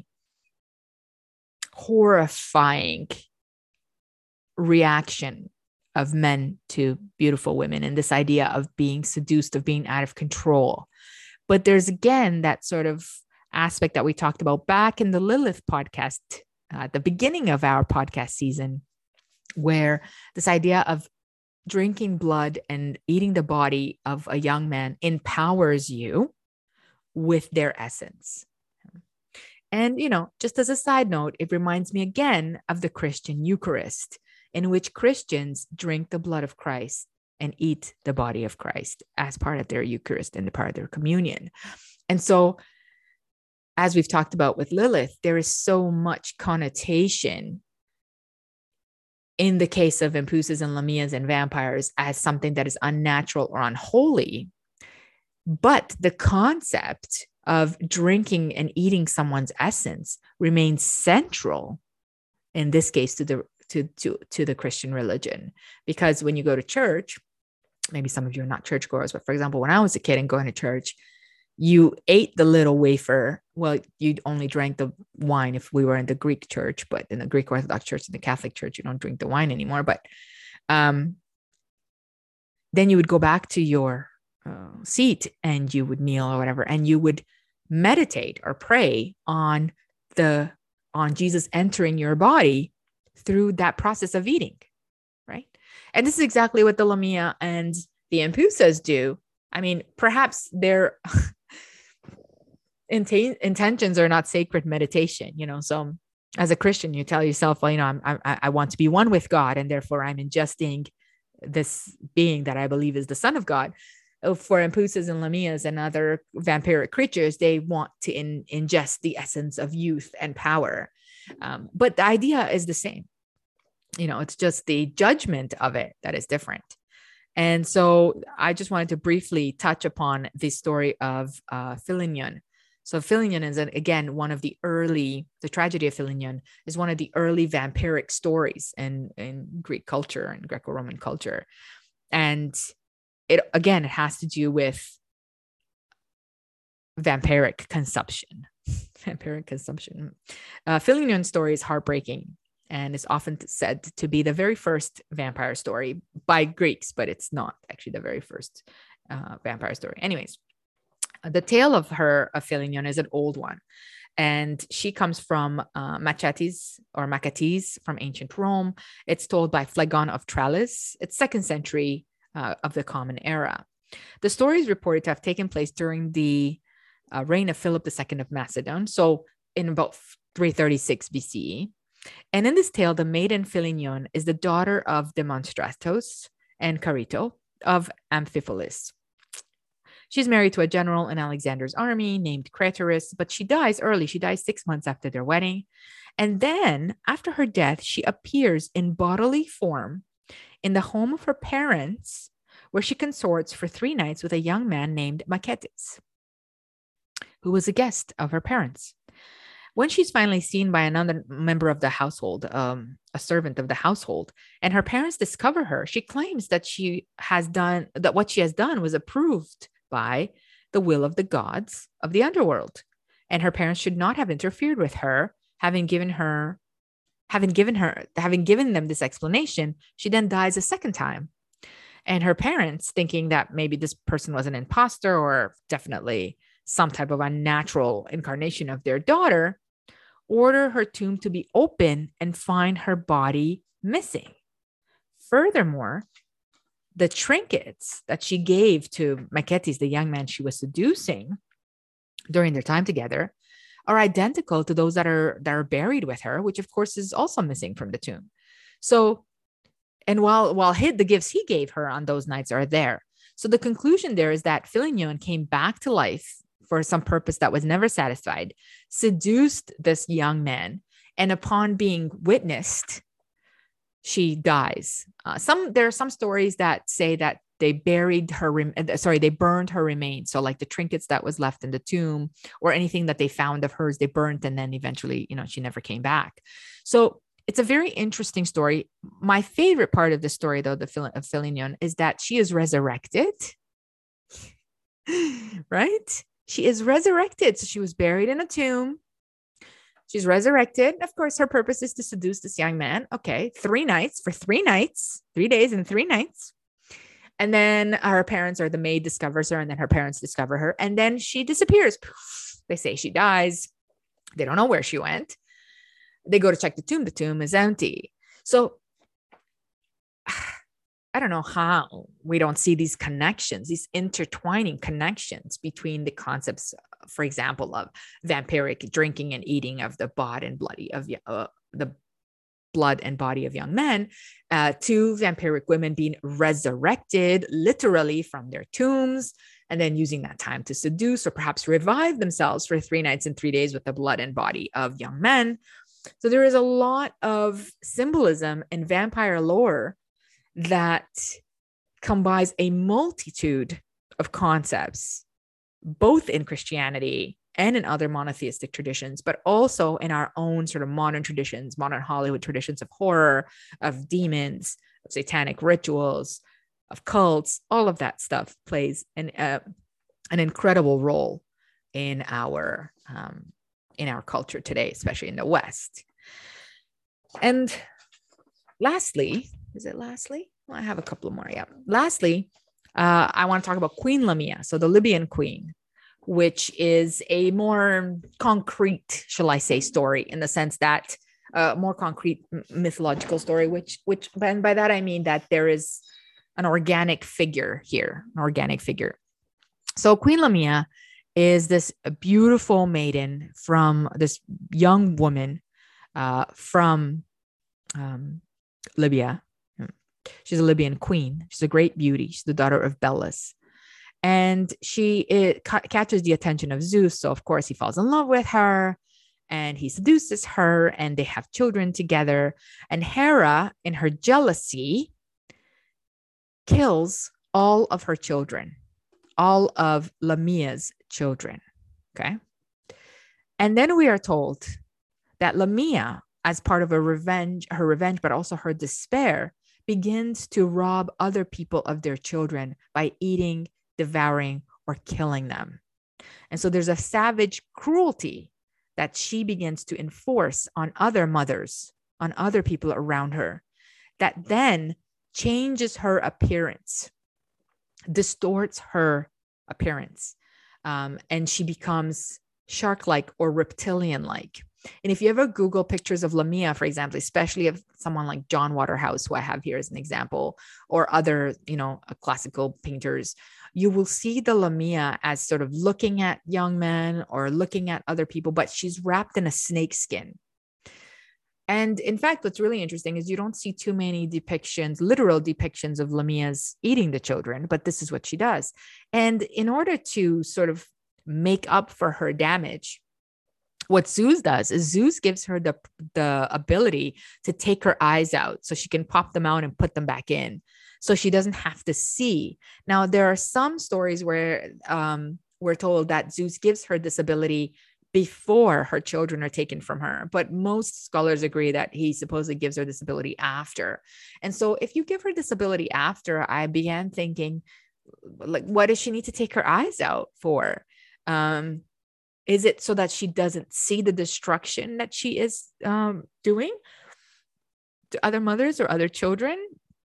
horrifying reaction of men to beautiful women and this idea of being seduced, of being out of control. But there's, again, that sort of aspect that we talked about back in the Lilith podcast, uh, at the beginning of our podcast season, where this idea of drinking blood and eating the body of a young man empowers you with their essence. And, you know, just as a side note, it reminds me again of the Christian Eucharist, in which Christians drink the blood of Christ and eat the body of Christ as part of their Eucharist and the part of their communion. And so, as we've talked about with Lilith, there is so much connotation in the case of Empusas and Lamias and vampires as something that is unnatural or unholy. But the concept of drinking and eating someone's essence remains central, in this case, to the to, to, to the Christian religion. Because when you go to church, maybe some of you are not churchgoers, but for example, when I was a kid and going to church, you ate the little wafer. Well, you only drank the wine if we were in the Greek church, but in the Greek Orthodox church, in the Catholic church, you don't drink the wine anymore. But um, then you would go back to your uh, seat and you would kneel or whatever, and you would meditate or pray on the on Jesus entering your body through that process of eating, right? And this is exactly what the Lamia and the Empusas do. I mean, perhaps their inten- intentions are not sacred meditation, you know. So as a Christian, you tell yourself, well, you know, I'm, I, I want to be one with God, and therefore I'm ingesting this being that I believe is the Son of God. for Empusas and Lamias and other vampiric creatures, they want to in, ingest the essence of youth and power. Um, but the idea is the same. You know, it's just the judgment of it that is different. And so I just wanted to briefly touch upon the story of uh, Philinion. So Philinion is, again, one of the early, the tragedy of Philinion is one of the early vampiric stories in, in Greek culture and Greco-Roman culture. And it, again, it has to do with vampiric consumption. Vampiric consumption. Uh, Philinion's story is heartbreaking and is often said to be the very first vampire story by Greeks, but it's not actually the very first uh, vampire story. Anyways, the tale of her, of Philinion, is an old one. And she comes from uh, Machates or Machates from ancient Rome. It's told by Phlegon of Tralles. It's second century uh, of the Common Era. The story is reported to have taken place during the uh, reign of Philip the Second of Macedon. So in about three thirty-six B C E. And in this tale, the maiden Philinion is the daughter of Demonstratos and Charito of Amphipolis. She's married to a general in Alexander's army named Craterus, but she dies early. She dies six months after their wedding. And then after her death, she appears in bodily form in the home of her parents, where she consorts for three nights with a young man named Machates, who was a guest of her parents. When she's finally seen by another member of the household, um, a servant of the household, and her parents discover her, she claims that she has done, that what she has done was approved by the will of the gods of the underworld, and her parents should not have interfered with her, having given her, having given her, having given them this explanation. She then dies a second time, and her parents, thinking that maybe this person was an imposter or definitely some type of unnatural incarnation of their daughter, order her tomb to be open and find her body missing. Furthermore, the trinkets that she gave to Machates, the young man she was seducing during their time together, are identical to those that are that are buried with her, which of course is also missing from the tomb. So, and while while hid, the gifts he gave her on those nights are there. So the conclusion there is that Philinion came back to life for some purpose that was never satisfied, seduced this young man, and upon being witnessed, she dies. Uh, some there are some stories that say that they buried her, rem- sorry, they burned her remains. So like the trinkets that was left in the tomb or anything that they found of hers, they burnt, and then eventually, you know, she never came back. So it's a very interesting story. My favorite part of the story, though, the Phil- of Philinion, is that she is resurrected, right? She is resurrected. So she was buried in a tomb. She's resurrected. Of course, her purpose is to seduce this young man. Okay, three nights for three nights, three days and three nights. And then her parents, or the maid, discovers her, and then her parents discover her, and then she disappears. They say she dies. They don't know where she went. They go to check the tomb. The tomb is empty. So I don't know how we don't see these connections, these intertwining connections between the concepts, for example, of vampiric drinking and eating of the blood and bloody of uh, the blood and body of young men, uh, to vampiric women being resurrected literally from their tombs, and then using that time to seduce or perhaps revive themselves for three nights and three days with the blood and body of young men. So there is a lot of symbolism in vampire lore that combines a multitude of concepts, both in Christianity and in other monotheistic traditions, but also in our own sort of modern traditions, modern Hollywood traditions of horror, of demons, of satanic rituals, of cults. All of that stuff plays an uh, an incredible role in our um, in our culture today, especially in the West. And lastly, is it lastly? Well, I have a couple more. Yeah. Lastly, uh, I want to talk about Queen Lamia. So the Libyan queen, which is a more concrete, shall I say, story in the sense that a uh, more concrete mythological story, which, which, and by that, I mean that there is an organic figure here, an organic figure. So Queen Lamia is this beautiful maiden from this young woman uh, from um, Libya. She's a Libyan queen. She's a great beauty. She's the daughter of Belus. And she it ca- catches the attention of Zeus. So, of course, he falls in love with her and he seduces her and they have children together. And Hera, in her jealousy, kills all of her children, all of Lamia's children. Okay. And then we are told that Lamia, as part of a revenge, her revenge, but also her despair, begins to rob other people of their children by eating, devouring, or killing them. And so there's a savage cruelty that she begins to enforce on other mothers, on other people around her, that then changes her appearance, distorts her appearance, um, and she becomes shark-like or reptilian-like. And if you ever Google pictures of Lamia, for example, especially of someone like John Waterhouse, who I have here as an example, or other, you know, classical painters, you will see the Lamia as sort of looking at young men or looking at other people, but she's wrapped in a snake skin. And in fact, what's really interesting is you don't see too many depictions, literal depictions of Lamia's eating the children, but this is what she does. And in order to sort of make up for her damage, what Zeus does is Zeus gives her the, the ability to take her eyes out so she can pop them out and put them back in, so she doesn't have to see. Now, there are some stories where um, we're told that Zeus gives her this ability before her children are taken from her, but most scholars agree that he supposedly gives her this ability after. And so if you give her this ability after, I began thinking, like, what does she need to take her eyes out for? Um, Is it so that she doesn't see the destruction that she is um, doing to other mothers or other children?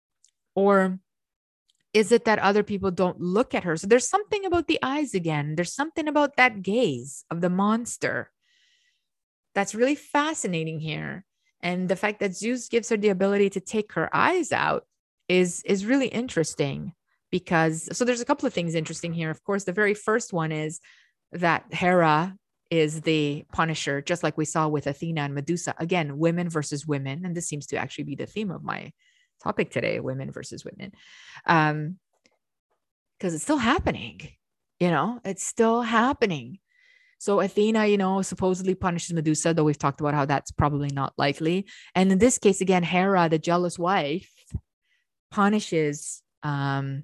Or is it that other people don't look at her? So there's something about the eyes again. There's something about that gaze of the monster that's really fascinating here. And the fact that Zeus gives her the ability to take her eyes out is, is really interesting, because, so there's a couple of things interesting here. Of course, the very first one is that Hera is the punisher, just like we saw with Athena and Medusa. Again, women versus women. And this seems to actually be the theme of my topic today, women versus women. Um, because it's still happening, you know, it's still happening. So Athena, you know, supposedly punishes Medusa, though we've talked about how that's probably not likely. And in this case, again, Hera, the jealous wife, punishes um,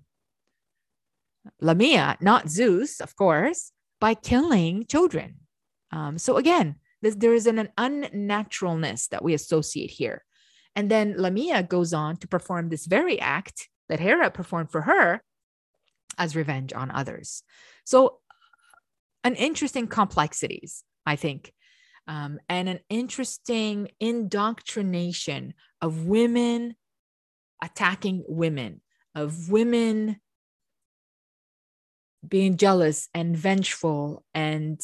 Lamia, not Zeus, of course, by killing children. Um, so again, this, there is an, an unnaturalness that we associate here. And then Lamia goes on to perform this very act that Hera performed for her as revenge on others. So an interesting complexities, I think, um, and an interesting indoctrination of women attacking women, of women being jealous and vengeful and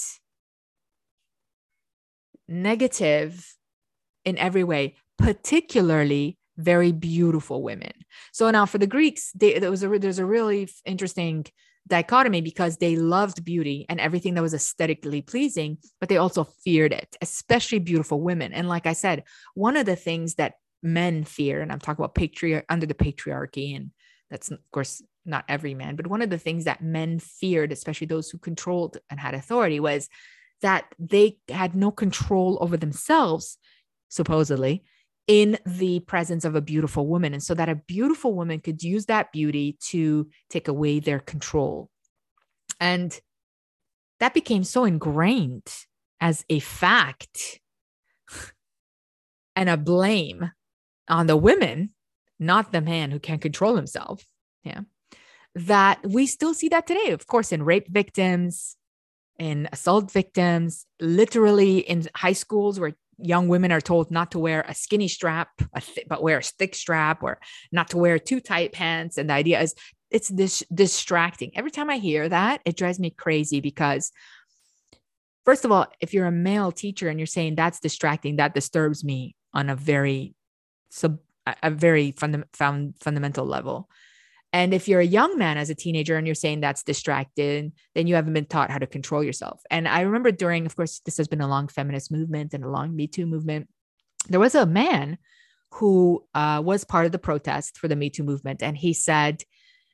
negative in every way, particularly very beautiful women. So now for the Greeks, they, there was a, there's a really interesting dichotomy, because they loved beauty and everything that was aesthetically pleasing, but they also feared it, especially beautiful women. And like I said, one of the things that men fear, and I'm talking about patri- under the patriarchy, and that's of course not every man, but one of the things that men feared, especially those who controlled and had authority, was that they had no control over themselves, supposedly, in the presence of a beautiful woman. And so that a beautiful woman could use that beauty to take away their control. And that became so ingrained as a fact and a blame on the women, not the man who can't control himself. Yeah. That we still see that today, of course, in rape victims, in assault victims, literally in high schools where young women are told not to wear a skinny strap, a th- but wear a thick strap, or not to wear too tight pants. And the idea is it's this distracting. Every time I hear that, it drives me crazy, because first of all, if you're a male teacher and you're saying that's distracting, that disturbs me on a very sub, a very funda- found, fundamental level. And if you're a young man as a teenager and you're saying that's distracted, then you haven't been taught how to control yourself. And I remember during, of course, this has been a long feminist movement and a long Me Too movement. There was a man who uh, was part of the protest for the Me Too movement. And he said,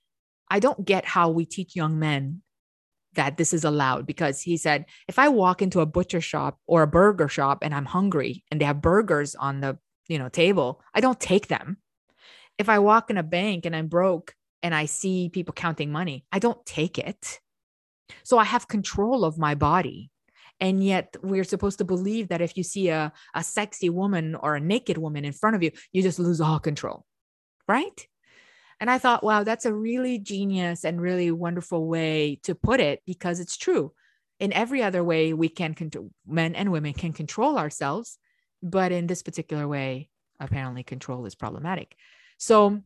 I don't get how we teach young men that this is allowed, because he said, if I walk into a butcher shop or a burger shop and I'm hungry and they have burgers on the, you know, table, I don't take them. If I walk in a bank and I'm broke and I see people counting money, I don't take it. So I have control of my body. And yet we're supposed to believe that if you see a, a sexy woman or a naked woman in front of you, you just lose all control, right? And I thought, wow, that's a really genius and really wonderful way to put it, because it's true. In every other way, we can control, men and women can control ourselves, but in this particular way, apparently control is problematic. So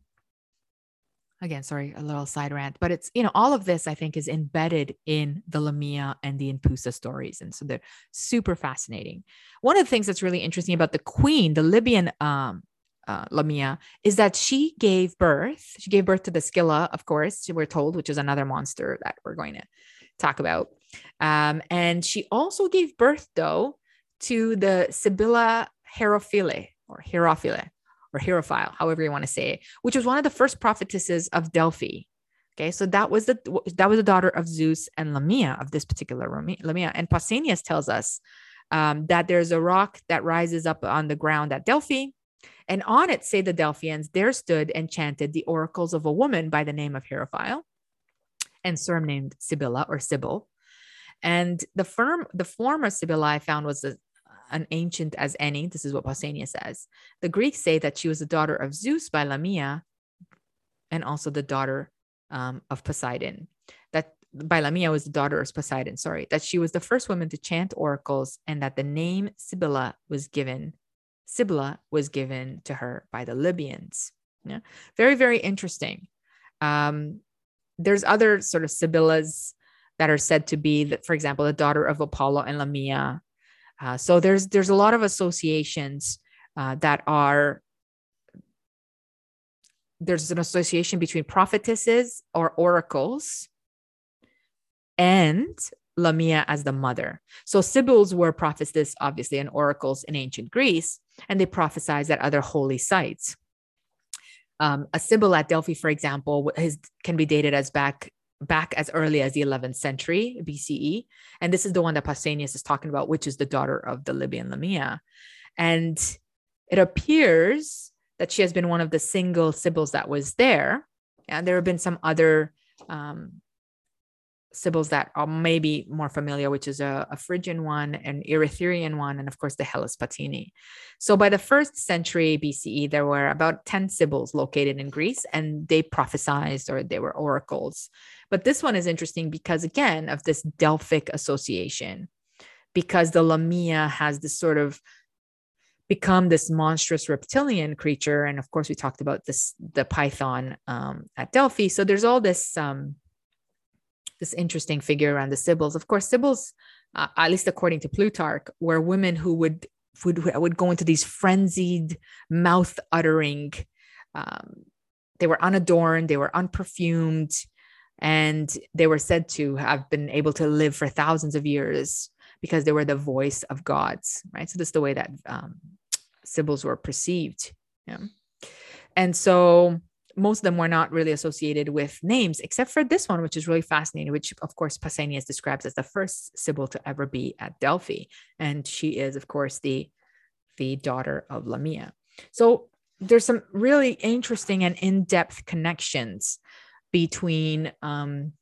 again, sorry, a little side rant, but it's, you know, all of this I think is embedded in the Lamia and the Inpusa stories. And so they're super fascinating. One of the things that's really interesting about the queen, the Libyan um, uh, Lamia, is that she gave birth, she gave birth to the Scylla, of course, we're told, which is another monster that we're going to talk about. Um, and she also gave birth, though, to the Sibylla Hierophile or Hierophile. or Hierophile, however you want to say it, which was one of the first prophetesses of Delphi. Okay, so that was the that was the daughter of Zeus and Lamia, of this particular Lamia. And Pausanias tells us um, that there's a rock that rises up on the ground at Delphi, and on it, say the Delphians, there stood and chanted the oracles of a woman by the name of Hierophile, and surnamed Sibylla or Sibyl. And the firm, the former Sibylla I found was a an ancient as any. This is what Pausanias says. The Greeks say that she was the daughter of Zeus by Lamia, and also the daughter um, of Poseidon. That by Lamia was the daughter of Poseidon, sorry, that she was the first woman to chant oracles, and that the name Sibylla was given, Sibylla was given to her by the Libyans. Yeah. Very, very interesting. Um, there's other sort of Sibyllas that are said to be, that, for example, the daughter of Apollo and Lamia. Uh, so there's there's a lot of associations uh, that are, there's an association between prophetesses or oracles and Lamia as the mother. So Sibyls were prophetesses, obviously, and oracles in ancient Greece, and they prophesied at other holy sites. Um, a Sibyl at Delphi, for example, is, can be dated as back back as early as the eleventh century B C E. And this is the one that Pausanias is talking about, which is the daughter of the Libyan Lamia. And it appears that she has been one of the single Sibyls that was there. And there have been some other um, Sibyls that are maybe more familiar, which is a, a Phrygian one, an Erythraean one, and of course the Hellespotini. So by the first century B C E, there were about ten Sibyls located in Greece, and they prophesied, or they were oracles. But this one is interesting because, again, of this Delphic association, because the Lamia has this sort of become this monstrous reptilian creature. And of course, we talked about this, the Python um, at Delphi. So there's all this, um, this interesting figure around the Sibyls. Of course, Sibyls, uh, at least according to Plutarch, were women who would, would, would go into these frenzied mouth uttering. Um, they were unadorned, they were unperfumed, and they were said to have been able to live for thousands of years because they were the voice of gods, right? So this is the way that um, Sibyls were perceived. Yeah. And so most of them were not really associated with names, except for this one, which is really fascinating, which of course Pausanias describes as the first Sibyl to ever be at Delphi. And she is, of course, the, the daughter of Lamia. So there's some really interesting and in-depth connections between um,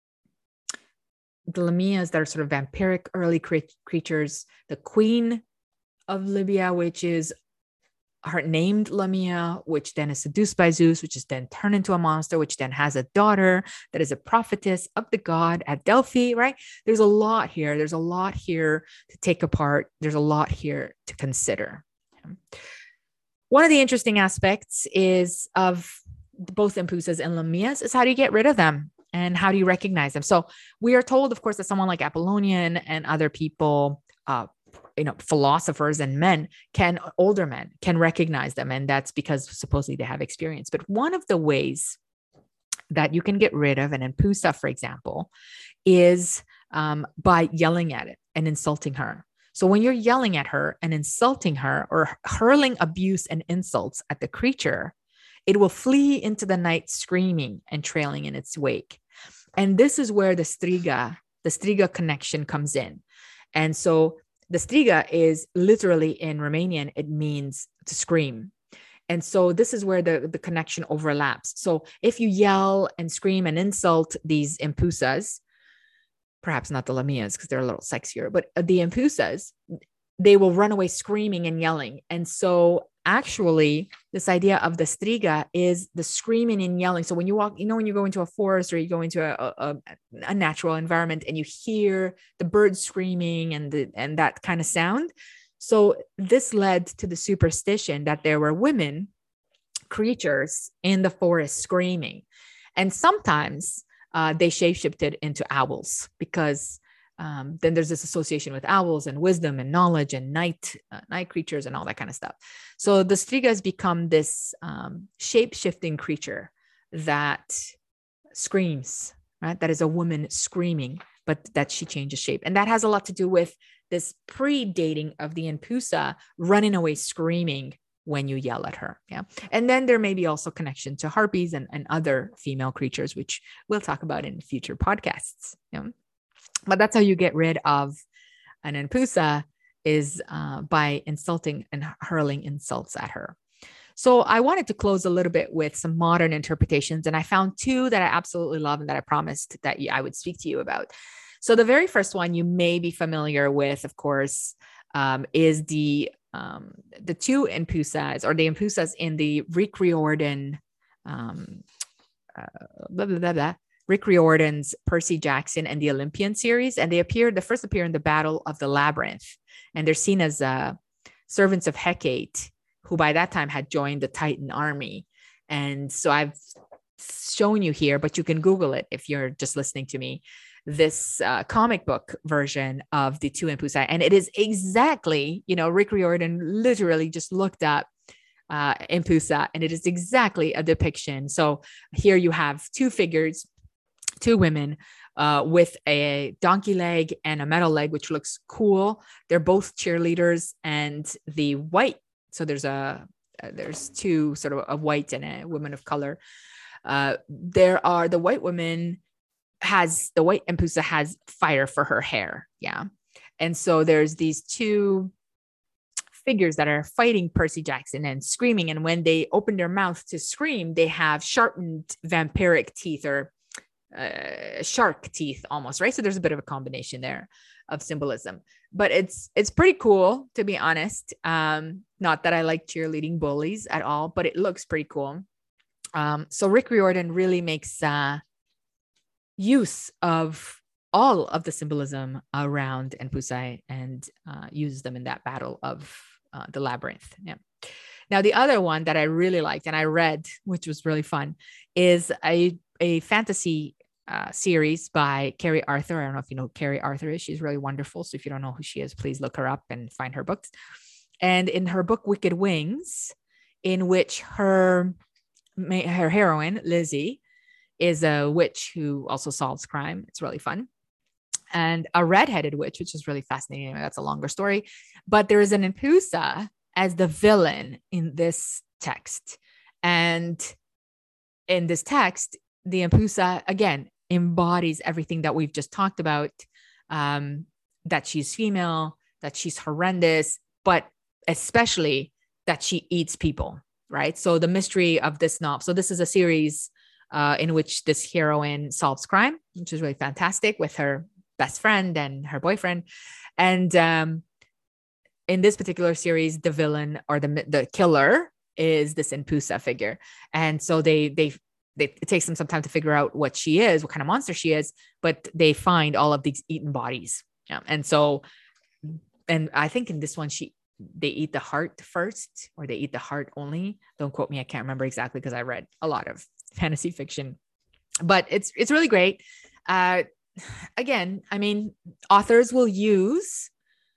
the Lamias that are sort of vampiric early cre- creatures, the queen of Libya, which is her named Lamia, which then is seduced by Zeus, which is then turned into a monster, which then has a daughter that is a prophetess of the god at Delphi, right? There's a lot here. There's a lot here to take apart. There's a lot here to consider. One of the interesting aspects is of both Impusas and Lamias is how do you get rid of them and how do you recognize them? So we are told, of course, that someone like Apollonian and other people, uh, you know, philosophers and men can, older men can recognize them. And that's because supposedly they have experience. But one of the ways that you can get rid of an Impusa, for example, is um, by yelling at it and insulting her. So when you're yelling at her and insulting her or hurling abuse and insults at the creature, it will flee into the night screaming and trailing in its wake. And this is where the striga, the striga connection comes in. And so the striga is literally in Romanian, it means to scream. And so this is where the, the connection overlaps. So if you yell and scream and insult these impusas, perhaps not the Lamias because they're a little sexier, but the impusas, they will run away screaming and yelling. And so actually this idea of the striga is the screaming and yelling. So when you walk, you know, when you go into a forest or you go into a, a, a natural environment and you hear the birds screaming and the, and that kind of sound. So this led to the superstition that there were women creatures in the forest screaming. And sometimes uh, they shapeshifted into owls because um, then there's this association with owls and wisdom and knowledge and night, uh, night creatures and all that kind of stuff. So the striga has become this um, shape-shifting creature that screams, right? That is a woman screaming, but that she changes shape. And that has a lot to do with this predating of the impusa running away screaming when you yell at her. Yeah. And then there may be also connection to harpies and, and other female creatures, which we'll talk about in future podcasts. Yeah. But that's how you get rid of an impusa, is uh, by insulting and hurling insults at her. So I wanted to close a little bit with some modern interpretations. And I found two that I absolutely love and that I promised that I would speak to you about. So the very first one you may be familiar with, of course, um, is the um, the two impusas, or the impusas in the Rick Riordan, um, uh, blah, blah, blah, blah, Rick Riordan's Percy Jackson and the Olympian series. And they appear, the first appear in the Battle of the Labyrinth. And they're seen as uh, servants of Hecate, who by that time had joined the Titan army. And so I've shown you here, but you can Google it if you're just listening to me, this uh, comic book version of the two impusa. And it is exactly, you know, Rick Riordan literally just looked up uh, impusa, and it is exactly a depiction. So here you have two figures, two women uh, with a donkey leg and a metal leg, which looks cool. They're both cheerleaders, and the white, so there's a, uh, there's two sort of a white and a woman of color. Uh, there are the white woman has the white impusa has fire for her hair. Yeah. And so there's these two figures that are fighting Percy Jackson and screaming. And when they open their mouth to scream, they have sharpened vampiric teeth, or uh, shark teeth almost, right? So there's a bit of a combination there of symbolism, but it's, it's pretty cool, to be honest. Um, not that I like cheerleading bullies at all, but it looks pretty cool. Um, so Rick Riordan really makes, uh, use of all of the symbolism around impusa and uh, uses them in that battle of uh, the labyrinth. Yeah. Now, the other one that I really liked and I read, which was really fun, is a, a fantasy uh, series by Carrie Arthur. I don't know if you know who Carrie Arthur is. She's really wonderful. So if you don't know who she is, please look her up and find her books. And in her book, Wicked Wings, in which her, her heroine, Lizzie, is a witch who also solves crime. It's really fun. And a redheaded witch, which is really fascinating. That's a longer story. But there is an impusa as the villain in this text. And in this text, the impusa, again, embodies everything that we've just talked about, um, that she's female, that she's horrendous, but especially that she eats people, right? So the mystery of this novel. So this is a series Uh, in which this heroine solves crime, which is really fantastic, with her best friend and her boyfriend. And um, in this particular series, the villain or the the killer is this impusa figure. And so they they they it takes them some time to figure out what she is, what kind of monster she is, but they find all of these eaten bodies. Yeah. And so, and I think in this one, she they eat the heart first, or they eat the heart only. Don't quote me. I can't remember exactly because I read a lot of fantasy fiction, but it's, it's really great. Uh, again, I mean, authors will use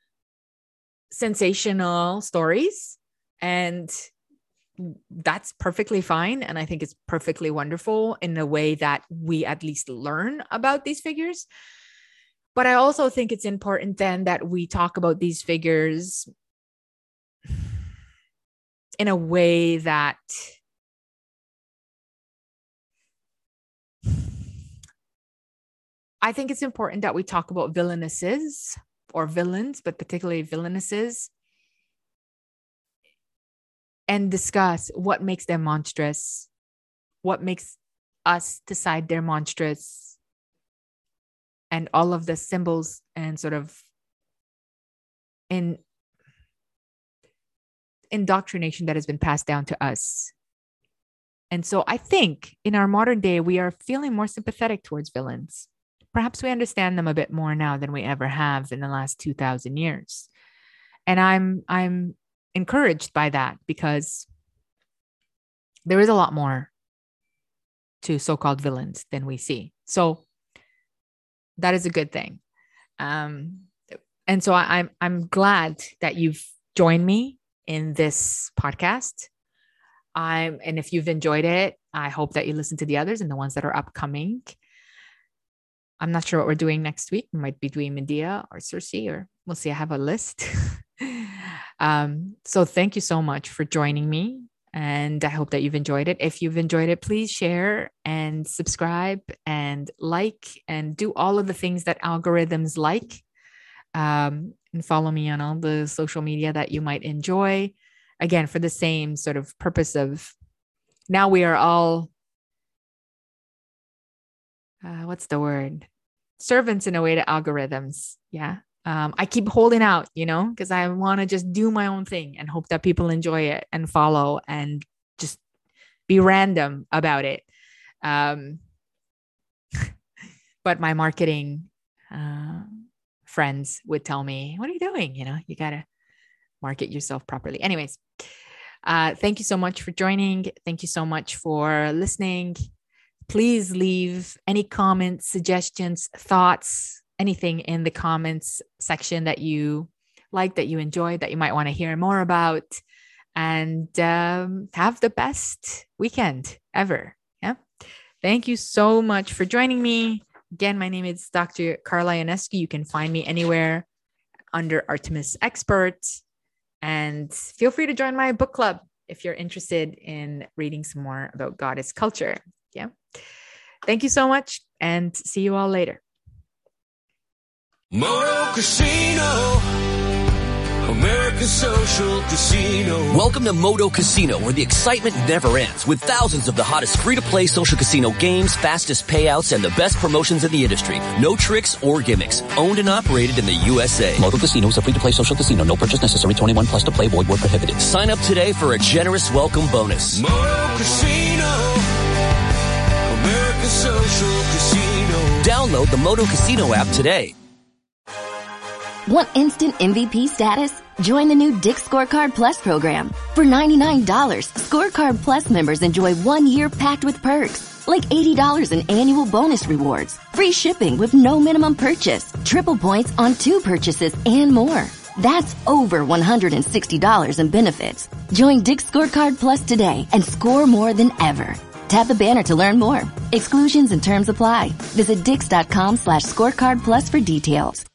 sensational stories, and that's perfectly fine. And I think it's perfectly wonderful in a way that we at least learn about these figures. But I also think it's important then that we talk about these figures in a way that I think it's important that we talk about villainesses or villains, but particularly villainesses, and discuss what makes them monstrous, what makes us decide they're monstrous, and all of the symbols and sort of in indoctrination that has been passed down to us. And so I think in our modern day, we are feeling more sympathetic towards villains. Perhaps we understand them a bit more now than we ever have in the last two thousand years. And I'm I'm encouraged by that, because there is a lot more to so-called villains than we see. So that is a good thing. Um, and so I, I'm I'm glad that you've joined me in this podcast. I'm and if you've enjoyed it, I hope that you listen to the others and the ones that are upcoming. I'm not sure what we're doing next week. We might be doing Medea or Circe, or we'll see. I have a list. um, so thank you so much for joining me. And I hope that you've enjoyed it. If you've enjoyed it, please share and subscribe and like and do all of the things that algorithms like. Um, and follow me on all the social media that you might enjoy. Again, for the same sort of purpose of now we are all, uh, what's the word? Servants in a way to algorithms. Yeah. Um, I keep holding out, you know, because I want to just do my own thing and hope that people enjoy it and follow and just be random about it. Um, but my marketing uh, friends would tell me, what are you doing? You know, you got to market yourself properly. Anyways, uh, thank you so much for joining. Thank you so much for listening. Please leave any comments, suggestions, thoughts, anything in the comments section that you like, that you enjoyed, that you might want to hear more about, and um, have the best weekend ever. Yeah. Thank you so much for joining me. Again, my name is Doctor Carla Ionescu. You can find me anywhere under Artemis Expert, and feel free to join my book club if you're interested in reading some more about goddess culture. Yeah. Thank you so much, and see you all later. Moto Casino, America's social casino. Welcome to Moto Casino, where the excitement never ends, with thousands of the hottest free-to-play social casino games, fastest payouts, and the best promotions in the industry. No tricks or gimmicks. Owned and operated in the U S A. Moto Casino is a free-to-play social casino. No purchase necessary. twenty-one plus to play. Void where prohibited. Sign up today for a generous welcome bonus. Moto Casino, America's social casino. Download the Moto Casino app today. Want instant M V P status? Join the new Dick's Scorecard Plus program. For ninety-nine dollars, Scorecard Plus members enjoy one year packed with perks, like eighty dollars in annual bonus rewards, free shipping with no minimum purchase, triple points on two purchases, and more. That's over one hundred sixty dollars in benefits. Join Dick's Scorecard Plus today and score more than ever. Tap the banner to learn more. Exclusions and terms apply. Visit dix.com slash scorecard plus for details.